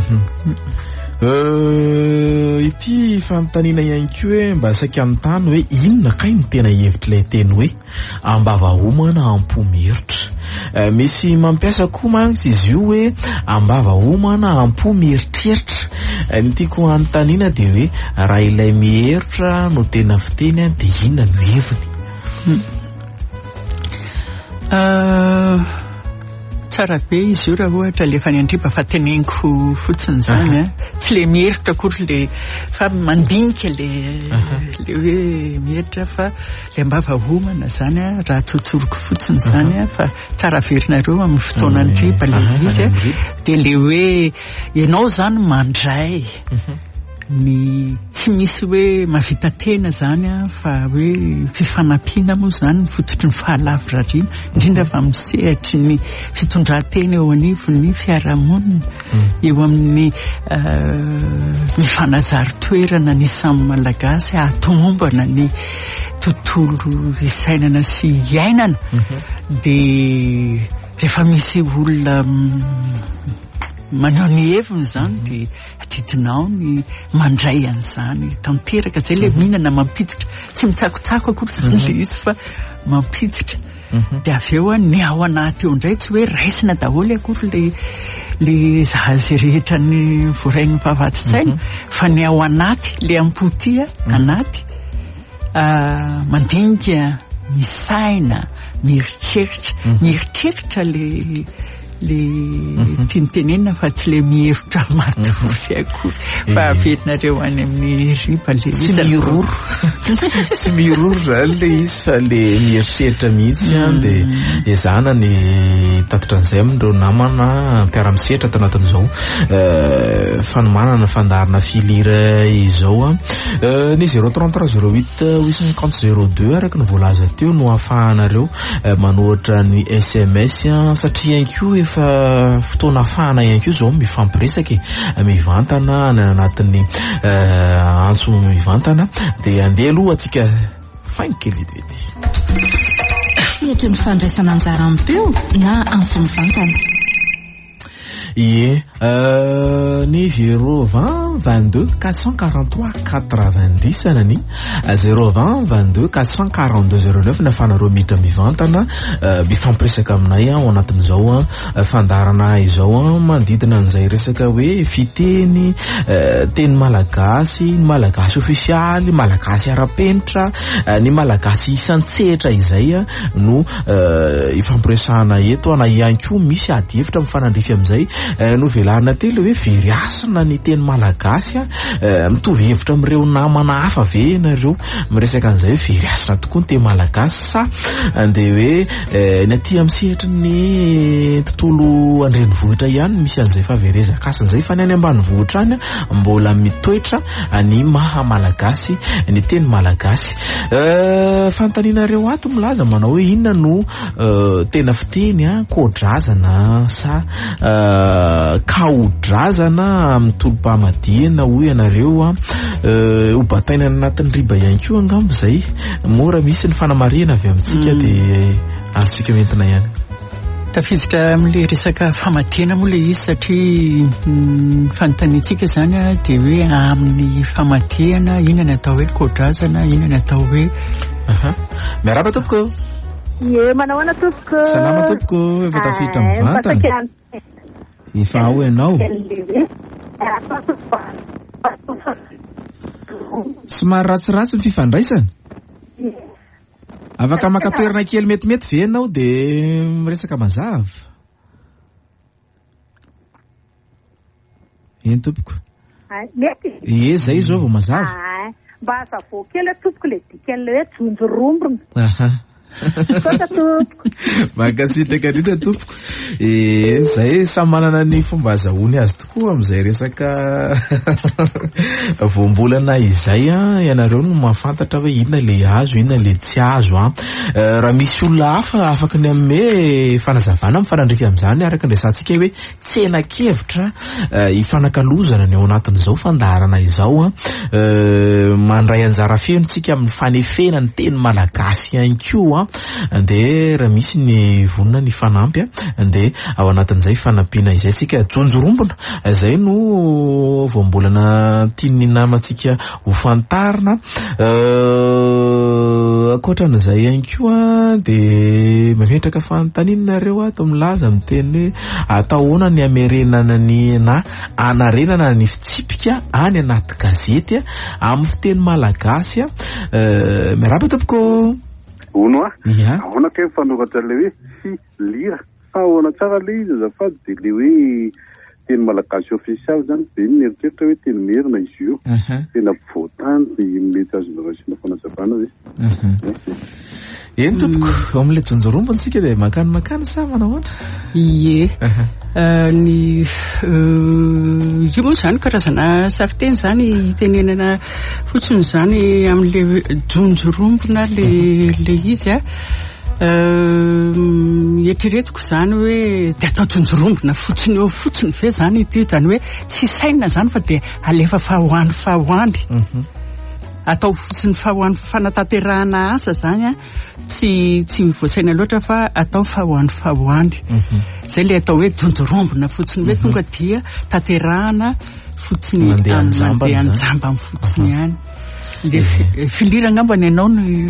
Speaker 1: Ity fanontaniana ihany koa hoe mba saika amin'ny tany hoe inona kay no tena hevitra ilay teny hoe ambavahomana ampomeritra. Misy mampiasa koa mantsy izy io hoe ambavahomana ampomieritreritra. Ny tiako anontaniana dia hoe raha ilay miheritra no tena fiteny dia inona no heviny?
Speaker 2: Tsara be izy io raha ohatra le faniandriba fa teneniko fotsiny zany a tsy le mieritra akory le fa mandinika le le hoe mieritra fa le ambavahomana zany a raha tsotsoroko fotsiny zany a fa tsara averinareo amin'ny fotoanandriba le izy a dia le hoe ianao zany mandray ny tsy misy hoe mavita tena zany a fa hoe fifanampiana moa zany ny fototry ny fahalavirariana indrindra fa misehatra ny fitondran-tena eo anivon'ny fiarahamonina eo amin'ny mifanajary toerana ny samy malagasy ahatomombana ny tontolo isainana sy iainana dia rehefa misy olona maneho ny heviny zany dia atidinao ny mandray an'izany tanteraka zay le mihinana mampiditra tsy mitsakotsako akory zany le izy fa mampiditra dia avy eo a ny ao anaty eo indray tsy hoe raisina daholo akory le le zahazy rehetra ny voarainy vavaty-tsaina fa ny ao anaty le ampotia anaty mandinika misaina mieritreritra mieritreritra le le tintenena fa tsy le mihevitra matory akory fa averina-reo any amin'ny riba le
Speaker 1: tsy miroro tsy miroro zany le izy fa le mieritreritra mihitsy a dia ezana ny tatitra an'izay amin'ireo namana mpiara-misehatra tao anatin'izao fanomanana fandarina filira izao a ny zéro trente-trois zéro huit huit cinquante zéro deux araka ny voalaza teo no ahafahanareo manohatra ny S M S satria ihany koa efa fotoana afahana ihany koa zao mifampiresaka mivantana anatin'ny antso mivantana dia andeha aloha atsika faingo kely vetivety
Speaker 3: fihatry ny fandraisana anjara ampeo na antso mivantana.
Speaker 1: Ie, euh, ni zéro vingt vingt-deux quatre cent quarante-trois quatre-vingt-dix nani zéro vingt vingt-deux quatre cent quarante-deux zéro neuf nafanareo mitra mivantana mifampiresaka aminay ao anatin'izao fandarana izao mandidina an'izay resaka hoe fiteny teny malagasy, ny malagasy ofisialy, malagasy ara-penitra, ny malagasy isan-tsehatra izay no ifampiresahana eto ana ihany koa misy ady hevitra mifanandrify amin'izay no velarina telo hoe very asina ny teny malagasy mitovy hevitra amin'ireo namana hafa ve nareo miresaka an'izay hoe very asina tokoa ny teny malagasy sa andeha hoe ny aty amsehatra ny tontolo andrenivohitra ihany misy an'izay fahaverezakasiny izay fa ny any ambanivohitra any mbola mitoetra ny maha malagasy ny teny malagasy. Fanontanianareo ato milaza manao hoe inona no tena fiteny kodrazana sa kaodrazana amin'ny tolom-pahamadihana hoy ianareo ho bataina anatin'ny riba ihany koa angamba izay mora misy ny fanamarihana avy amintsika dia azontsika mentina ihany.
Speaker 2: Tafiditra amin'ilay resaka famadihana moa ilay izy satria fanontaniantsika zany dia hoe amin'ny famadihana inona atao hoe kodrazana inona atao hoe
Speaker 1: miaraba tompoko.
Speaker 4: Ie, manao ana tompoko.
Speaker 1: Salama tompoko, efa tafiditra mivantana. Efa ao ianao. Somary ratsiratsy ny fifandraisana. Afaka maka toerana kely metimety ve ianao dia miresaka mazava. Eny tompoko. Ie, zay zao vao mazava.
Speaker 4: Mba azavao kely tompoko le dikan'ilay hoe jonjorombona.
Speaker 1: Aha. Mankasitraka indrindra tompoko. E zay samy manana ny fomba azahoany azy tokoa am'izay resaka voambolana izay a, ianareo no mahafantatra hoe inona le azo, inona le tsy azo a. Raha misy olona hafa afaka ny amme fanazavana mifanandrify am'izany araka ndraisantsika hoe tsenakevitra ifanakalozana ny ao anatin'izao fandarana izao a. Mandray anjara feontsika amin'ny fanefena ny teny malagasy ihany koa a. De raha misy ny vonona ny fanampy a, de ao anatin'izay fanampiana izay sika jonjorombona, zay no voambolana tiany namantsika ho fantarina. Akoatran'izay ihany koa de mametraka fanontanianareo ato milaza amin'ny teny hoe atahoana ny amerenana ny na anarenana ny fitsipika any anaty gazety amin'ny fiteny malagasy a. Miarahaba tompoko.
Speaker 5: Ono a?
Speaker 1: Ya.
Speaker 5: Ahoana kay fanoratra le hoe filira. Fa ahoana tsara le izy azafady de le hoe teny malagasy ofisialy zany de mieritreritra hoe teny merina izy io. Tena voatany de mety azonao rasina fanazavana hoe.
Speaker 1: Eny tompoko, amin'le jonjorombona tsika de makany makany sa manahoana?
Speaker 2: Ie. Ny io moa zany karazana sariteny zany tenenana fotsiny zany amin'le jonjorombona le le izy a. Eritreretiko zany hoe de atao jonjorombona fotsiny eo fotsiny ve zany ity, zany hoe tsy saina zany fa de alefa fahoany fahoany. Atao fotsiny fahoany fanatanterahana asa zany a, tsy tsy voasaina loatra fa atao fahoany fahoany. Zay le atao hoe jonjorombona fotsiny hoe tonga dia tanterahana fotsiny
Speaker 1: mandeha
Speaker 2: anjamba amin'ny fotsiny ihany. Le filira ngamba ny anao ny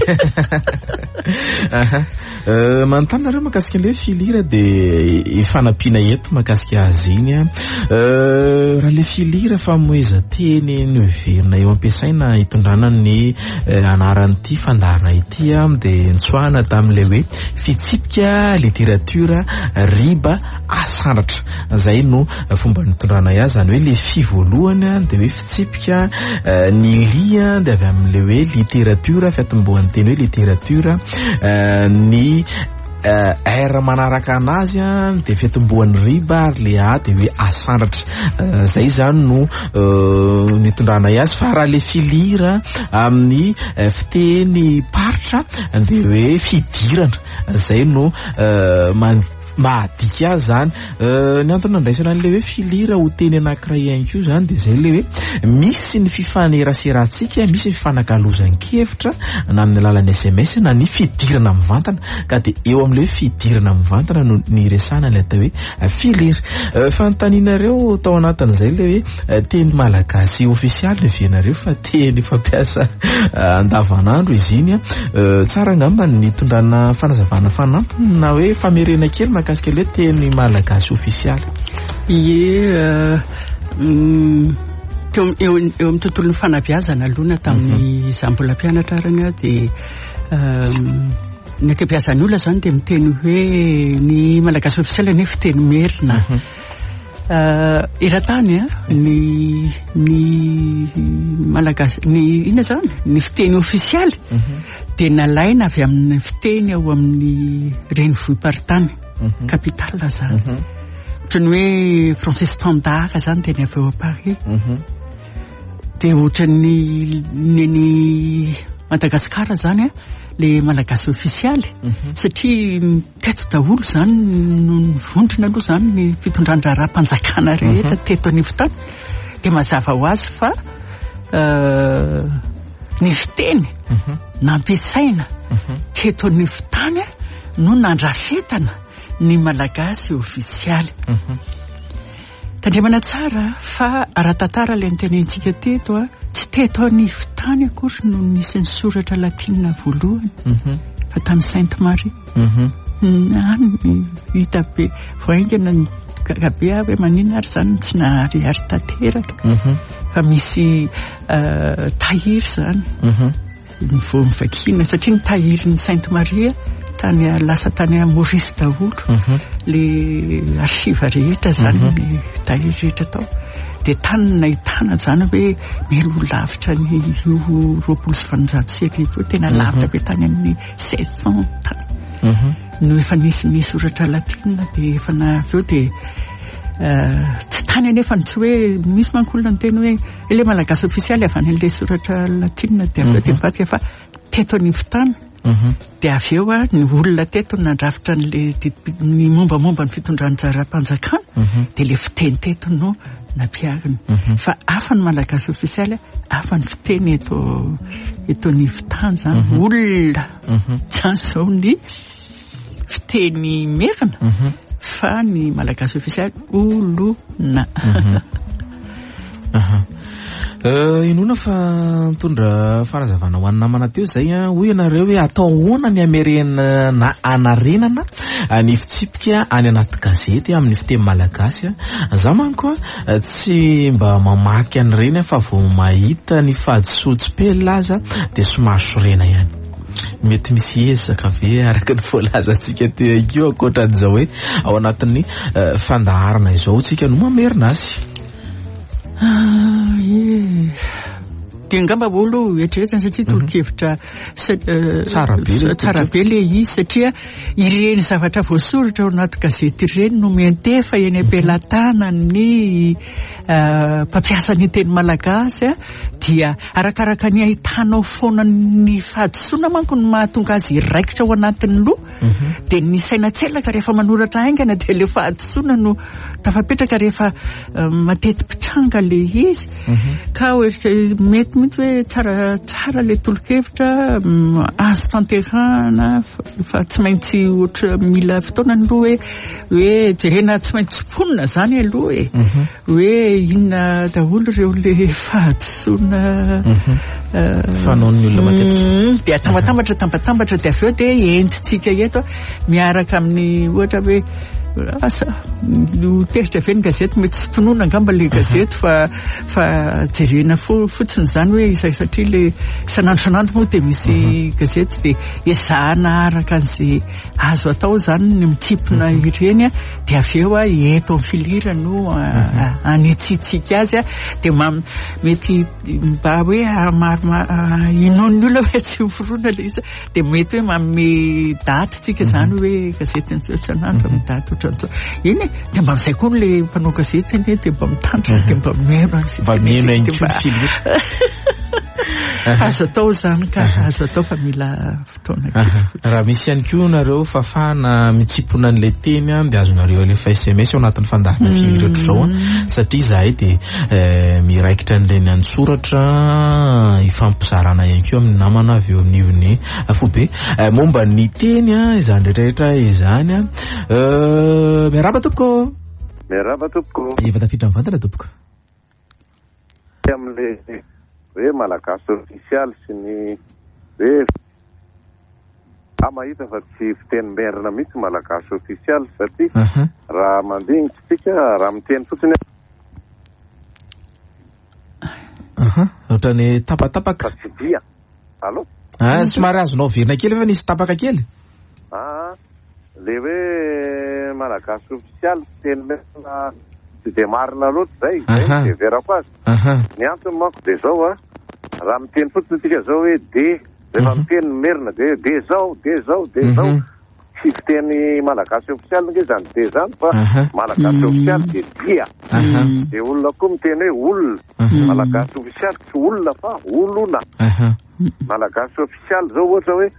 Speaker 2: mantanareo makasika le filira de ifanampiana eto makasika azy iny a. Raha le filira famoiza teny ny verina eo ampiasaina hitondrana ny anaran'ity fandarana ity a, de nitsoahana tamin'le hoe fitsipika literatura riba asandratra. Zay no fomba nitondrana azy, zany hoe le fi voalohany de hoe fitsipika, ny lia de avy amin'le hoe literatura, fiatombohan'ny teny hoe literatura, ny R manaraka anazy de fiatombohan'ny riba ary le A de hoe asandratra. Zay zany no nitondrana azy. Fa raha le filira amin'ny fiteny paritra de hoe fidirana, zay no man mahadika azy zany. Ny antony andraisana an'le hoe filira ho teny anankiray ihany koa zany de zay le hoe misy ny fifaneraserantsika, misy ny fifanakalozan-kevitra na amin'ny alalan'ny S M S na ny fidirana amin'ny vantana, ka de eo amin'le hoe fidirana amin'ny vantana no ny resana le atao hoe filira. Fanontanianareo tao anatin'izay le hoe teny malagasy ofisialy le vienareo fa teny fampiasa andavanandro izy iny a. Tsara ngamba ny tondrana fanazavana fanampy na hoe famerena kely makasika le teny malagasy ofisialy. Ie, eo amin'ny tontolon'ny fanabeazana aloha tamin'ny za mbola mpianatra rany de ny ankabeazan'ny olona zany de miteny hoe ny malagasy ofisialy nefa fiteny merina. Eran-tany a ny ny malagasy ny ina zany ny fiteny ofisialy de nalaina avy amin'ny fiteny ao amin'ny renivohim-paritany capitale zany. Ohatrany hoe français standard zany teny avy ao à Paris. De ohatrany ny Madagasikara zany a le malagasy ofisialy, satria teto daholo zany no vondrona aloha zany ny fitondran-draharam-panjakana rehetra teto anivotany. De mazava ho azy fa ny fiteny nampiasaina teto anivotany no nandrafetana ny malagasy ofisialy. Tandremana tsara fa ara-tantara le nitenentsika teto a, tsy teto anivotany akory no nisy ny soratra latinina voalohany fa tamin'ny Sainte Marie. Any hita be voaingana ny gabe hoe maninona ary zany tsy nahariary tanteraka fa misy tahiry zany ny vao mivakina, satria ny tahirin'ny Sainte Marie tany lasa tany Maurice daholo le archive rehetra zany ny tahiry rehetra tao. De tany nahitana zany hoe melo lavitra ny io roapolo sy valonjato siècle io, tena lavitra be tany amin'ny seize cent tany. no efa nisy ny soratra latina dia efa na avy eo dia tsy tany anefa ny tsy hoe misy mankolona ny teny hoe ilay malagasy ofisialy avy any an'ilay soratra latina dia avy eo dia mivadika fa teto anivotany dia avy eo a ny olona teto nandrafitra n'ilay ny mombamomba ny fitondran-jaram-panjakana dia ilay fiteny teto no nampiariny fa hafa ny malagasy ofisialy hafa ny fiteny eto eto anivotany zany olona zany zao ny fiteny merina fa ny malagasy ofisialy olona.
Speaker 1: Inona fa mitondra farazavana ho an'ny namana teo zay a hoy ianareo hoe atao ahoana ny amerena anarenana ny fitsipika any anaty gazety amin'ny fiteny malagasy a za manko tsy mba mamaky an'ireny fa vao mahita ny fahadisotsy-pela aza dia somary sorena ihany. Mety misy ezaka ve araka ny voalazantsika teo io ankoatran'izao hoe ao anatin'ny fandaharana izao tsika no mamerina azy.
Speaker 2: Dia angamba olo eritreretana satria tolo-kevitra tsara be le izy satria ireny zavatra voasoratra ao anaty gazety ireny no miantefa eny am-pelatana ny mpampiasa ny teny malagasy dia arakaraka ny ahitanao foana ny fahadisoana manko ny mahatonga azy iraikitra ao anatin'ny loha dia ny saina tselaka rehefa manoratra aingana dia le fahadisoana no tafapetraka rehefa mateti-pitranga le izy ka mety mihitsy hoe tsara tsara le tolo-kevitra azo tanterahana fa tsy maintsy ohatra mila fotoana ny loha hoe hoe jerena tsy maintsy ponina zany aloha e hoe inona daholo ireo le fahadisoana
Speaker 1: fanaon'ny olona matetika
Speaker 2: dia tambatambatra tambatambatra dia avy eo dia entitsika eto miaraka amin'ny ohatra hoe asa no teritra avy ny gazety mety tsy tonoana angamba le gazety fa fa jerena fotsiny zany hoe isa satria le isanandro isanandro moa dia misy gazety dia ezahana araka an'izay azo atao zany ny mitsipona ireny a dia avy eo a eto amin'ny filira no anetsitsika azy a dia mety mba hoe inon'ny olona hoe tsy hoforoana le izy dia mety hoe manome daty tsika zany hoe gazety isanandro amin'ny daty iny dia mba amin'izay koa le mpanao gazety iny dia mba mitandrina dia mba mero
Speaker 1: mba mino aintsofily
Speaker 2: azo atao zany ka azo atao fa mila fotoana
Speaker 1: raha misy ihany koa nareo fafana mitsipona an'ilay teny a dia azonareo alefa S M S ao anatin'ny fandahana fireto zao a satria zahay dia miraikitra an'ireny an-tsoratra ifampizarana ihany koa amin'ny namana avy eo amin'ivony fobe momba ny teny a izany rehetrarehetra izany a miaraba tompoko
Speaker 5: miaraba tompoko
Speaker 1: efa tafiditra mivantana tompoko
Speaker 5: amin'le hoe malagasy ofisialy sy ny hoe mahita fa tsy fiteny merina mihitsy malagasy ofisialy satria raha mandingitra tsika raha miteny fotsiny
Speaker 1: ohatrany tapatapaka
Speaker 5: tsy dia allo
Speaker 1: somary azonao verina kely efa nisy tapaka kely
Speaker 5: le hoe malagasy ofisialy fiteny merina tsy dia marina loatra zay zay verako azy ny antony manko dia zao a raha miteny fotsiny tsika zao hoe de rehefa miteny merina de de zao de zao de zao tsy fiteny malagasy ofisialy nge zany de zany fa malagasy ofisialy de dia de olona koa miteny hoe olona malagasy ofisialy tsy olona fa olona malagasy ofisialy zao ohatra hoe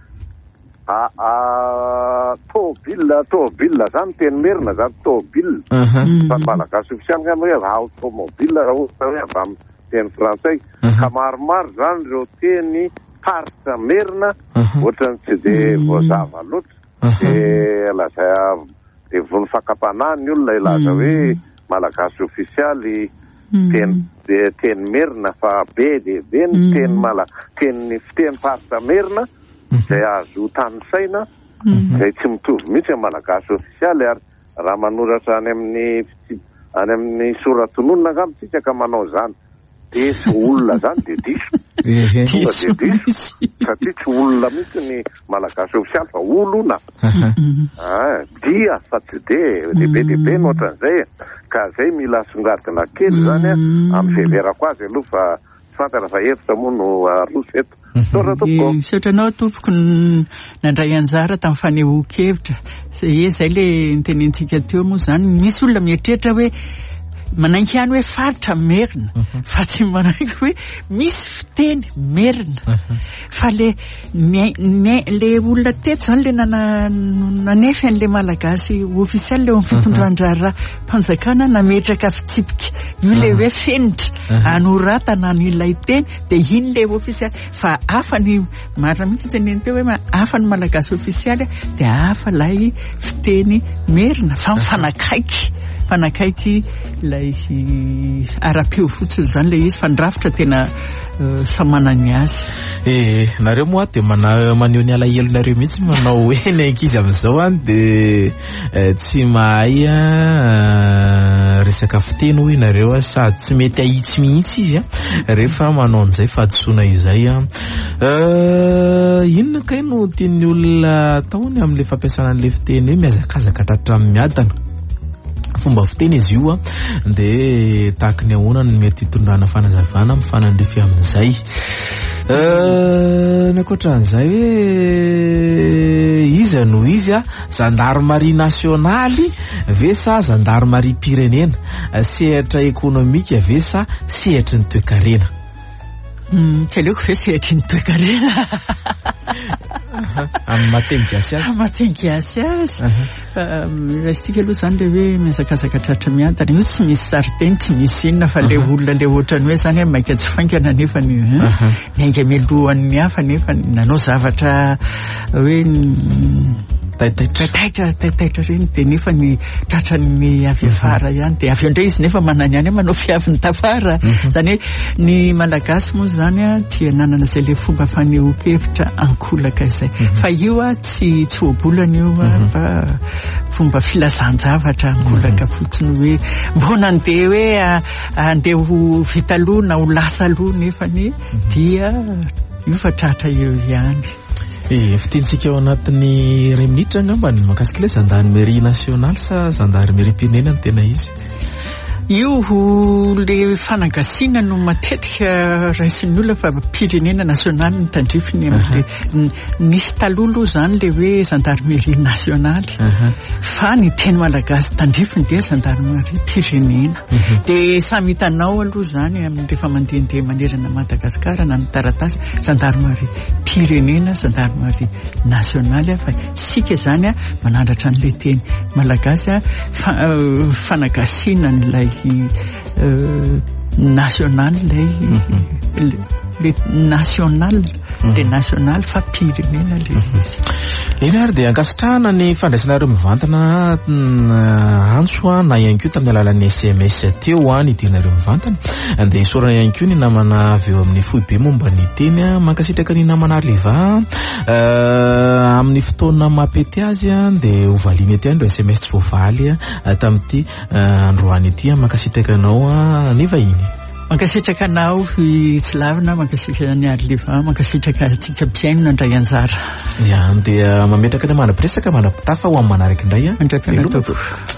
Speaker 5: tôbila tôbila zany teny merina zany tôbila fa malagasy ofisialy ngamy hoe automobile raha ohatra hoe avy amin'ny teny frantsay ka maromaro zany reo teny paritra merina ohatrany tsy de voazava loatra de lazay de vony fakapanah ny olona ilaza hoe malagasy ofisialy teny teny merina fa be de be ny teny mala teny fiteny paritra merina zay azo tanysaina zay tsy mitovy mihitsy malagasy ofisialy ary raha manoratra any amin'ny any amin'ny soratononona angambitsika ka manao zany de tsy olona zany de diso tonga de diso satria tsy olona mihitsy ny malagasy ofisialy fa olona dia fa tsy de lehibe lehibe nohatran'izay ka zay mila songadina kely zany a amin'izay verako azy aloha fa fantara fa hevitra moa no aroso eto. Saotra tompoko.
Speaker 2: Saotranao tompoko nandray anjara tamin'ny fanehoan-kevitra. Ie zay le nitenentsika teo moa zany misy olona mieritreritra hoe manaiky ihany hoe faritra merina fa tsy manaiky hoe misy fiteny merina fa le le olona teto zany le nanefa an'le malagasy ofisialy le fitondran-drara mpanjakana nametraka fitsipika io le hoe fenitra anoratana n'ilay teny de iny le ofisialy fa hafa ny marina mihitsy teneny teo hoe hafa ny malagasy ofisialy de hafa lay fiteny merina fa mifanakaiky fanakaiky lay ara-peo fotsiny zany le izy fa ndrafitra tena samanany azy.
Speaker 1: Eh, nareo moa de mana maneho ny alahelo nareo mihitsy manao hoe ny ankizy amin'izao any de tsy mahay resaka fiteny hoy nareo sady tsy mety ahitsy mihitsy izy a rehefa manao an'izay fahadisoana izay a inona kay no tian'ny olona taony amin'le fampiasana an'le fiteny hoe miazakazaka tratra amin'ny adana fomba fiteny izy io a de tahaka ny ahoana ny mety hitondrana fanazavana amin'ny fanandrify amin'izay ny ankoatran'izay hoe izy no izy a gendarmerie nationaly ve sa gendarmerie pirenena sehatra ekonomika ve sa sehatry ny toe-karena.
Speaker 2: Tsy aleoko ve sehatry ny toe-karena
Speaker 1: amin'ny mateny gasy azy
Speaker 2: mateny gasy azy rasitsika aloha zany le hoe miazakazaka tratra miadana io tsy misy sariteny tsy misy inona fa le olona le ohatrany hoe zany maika tsy faingana nefa ny miainga mialohan'ny hafa nefa nanao zavatra hoe taitaitra taitaitra reny de nefa ny tratrany avy afara ihany de avy indray izy nefa manany ihany manao fiaviny tafara zany hoe ny malagasy moa zany a tia nanana zay le fomba fanehoan-kevitra ankolaka izay fa io a tsy tsy hoabolana io a fa fomba filazan-javatra ankolaka fotsiny hoe mbona andeha hoe andeha ho vita aloha na ho lasa aloha nefa ny dia io fa tratra eo ihany.
Speaker 1: Eh, fitentsika ao anatin'ny iray minitra angamba ny mahakasika le gendarmerie nationale sa gendarmerie pirenena ny tena izy.
Speaker 2: Io le fanagasiana no matetika raisin'ny olona fa pirenena nationale ny tandrifiny amin'le nisy taloha zany le hoe gendarmerie nationale fa ny teny malagasy tandrifiny dia gendarmerie pirenena de samy hitanao aloha zany amin'ny rehefa mandehandeha manerana Madagasikara na ny taratasy gendarmerie pirenena gendarmerie nationale fa sika zany a manandratra an'le teny malagasy a fanagasiana n'ilay national lay le national le national fa pirenena le izy.
Speaker 1: Iny ary de ankasitrahana ny fandraisanareo mivantana antso na ihany koa tamin'ny alalan'ny S M S teo a ny tianareo mivantana de isorana ihany koa ny namana avy eo amin'ny foibe momba ny teny mankasitraka ny namana leva amin'ny fotoana mampety azy a de hovaliany ety andro S M S tsy voavaly tamin'ity androany ity mankasitraka anao ny vahiny.
Speaker 2: Mankasitraka anao tsy lavina mankasitraka ny Arleva mankasitraka antsika mpiaino nandray anjara.
Speaker 1: Ya, dia mametraka ny manam-piresaka manam-pitafa ho amin'ny manaraka indray a.
Speaker 2: Mandray-pianatoko.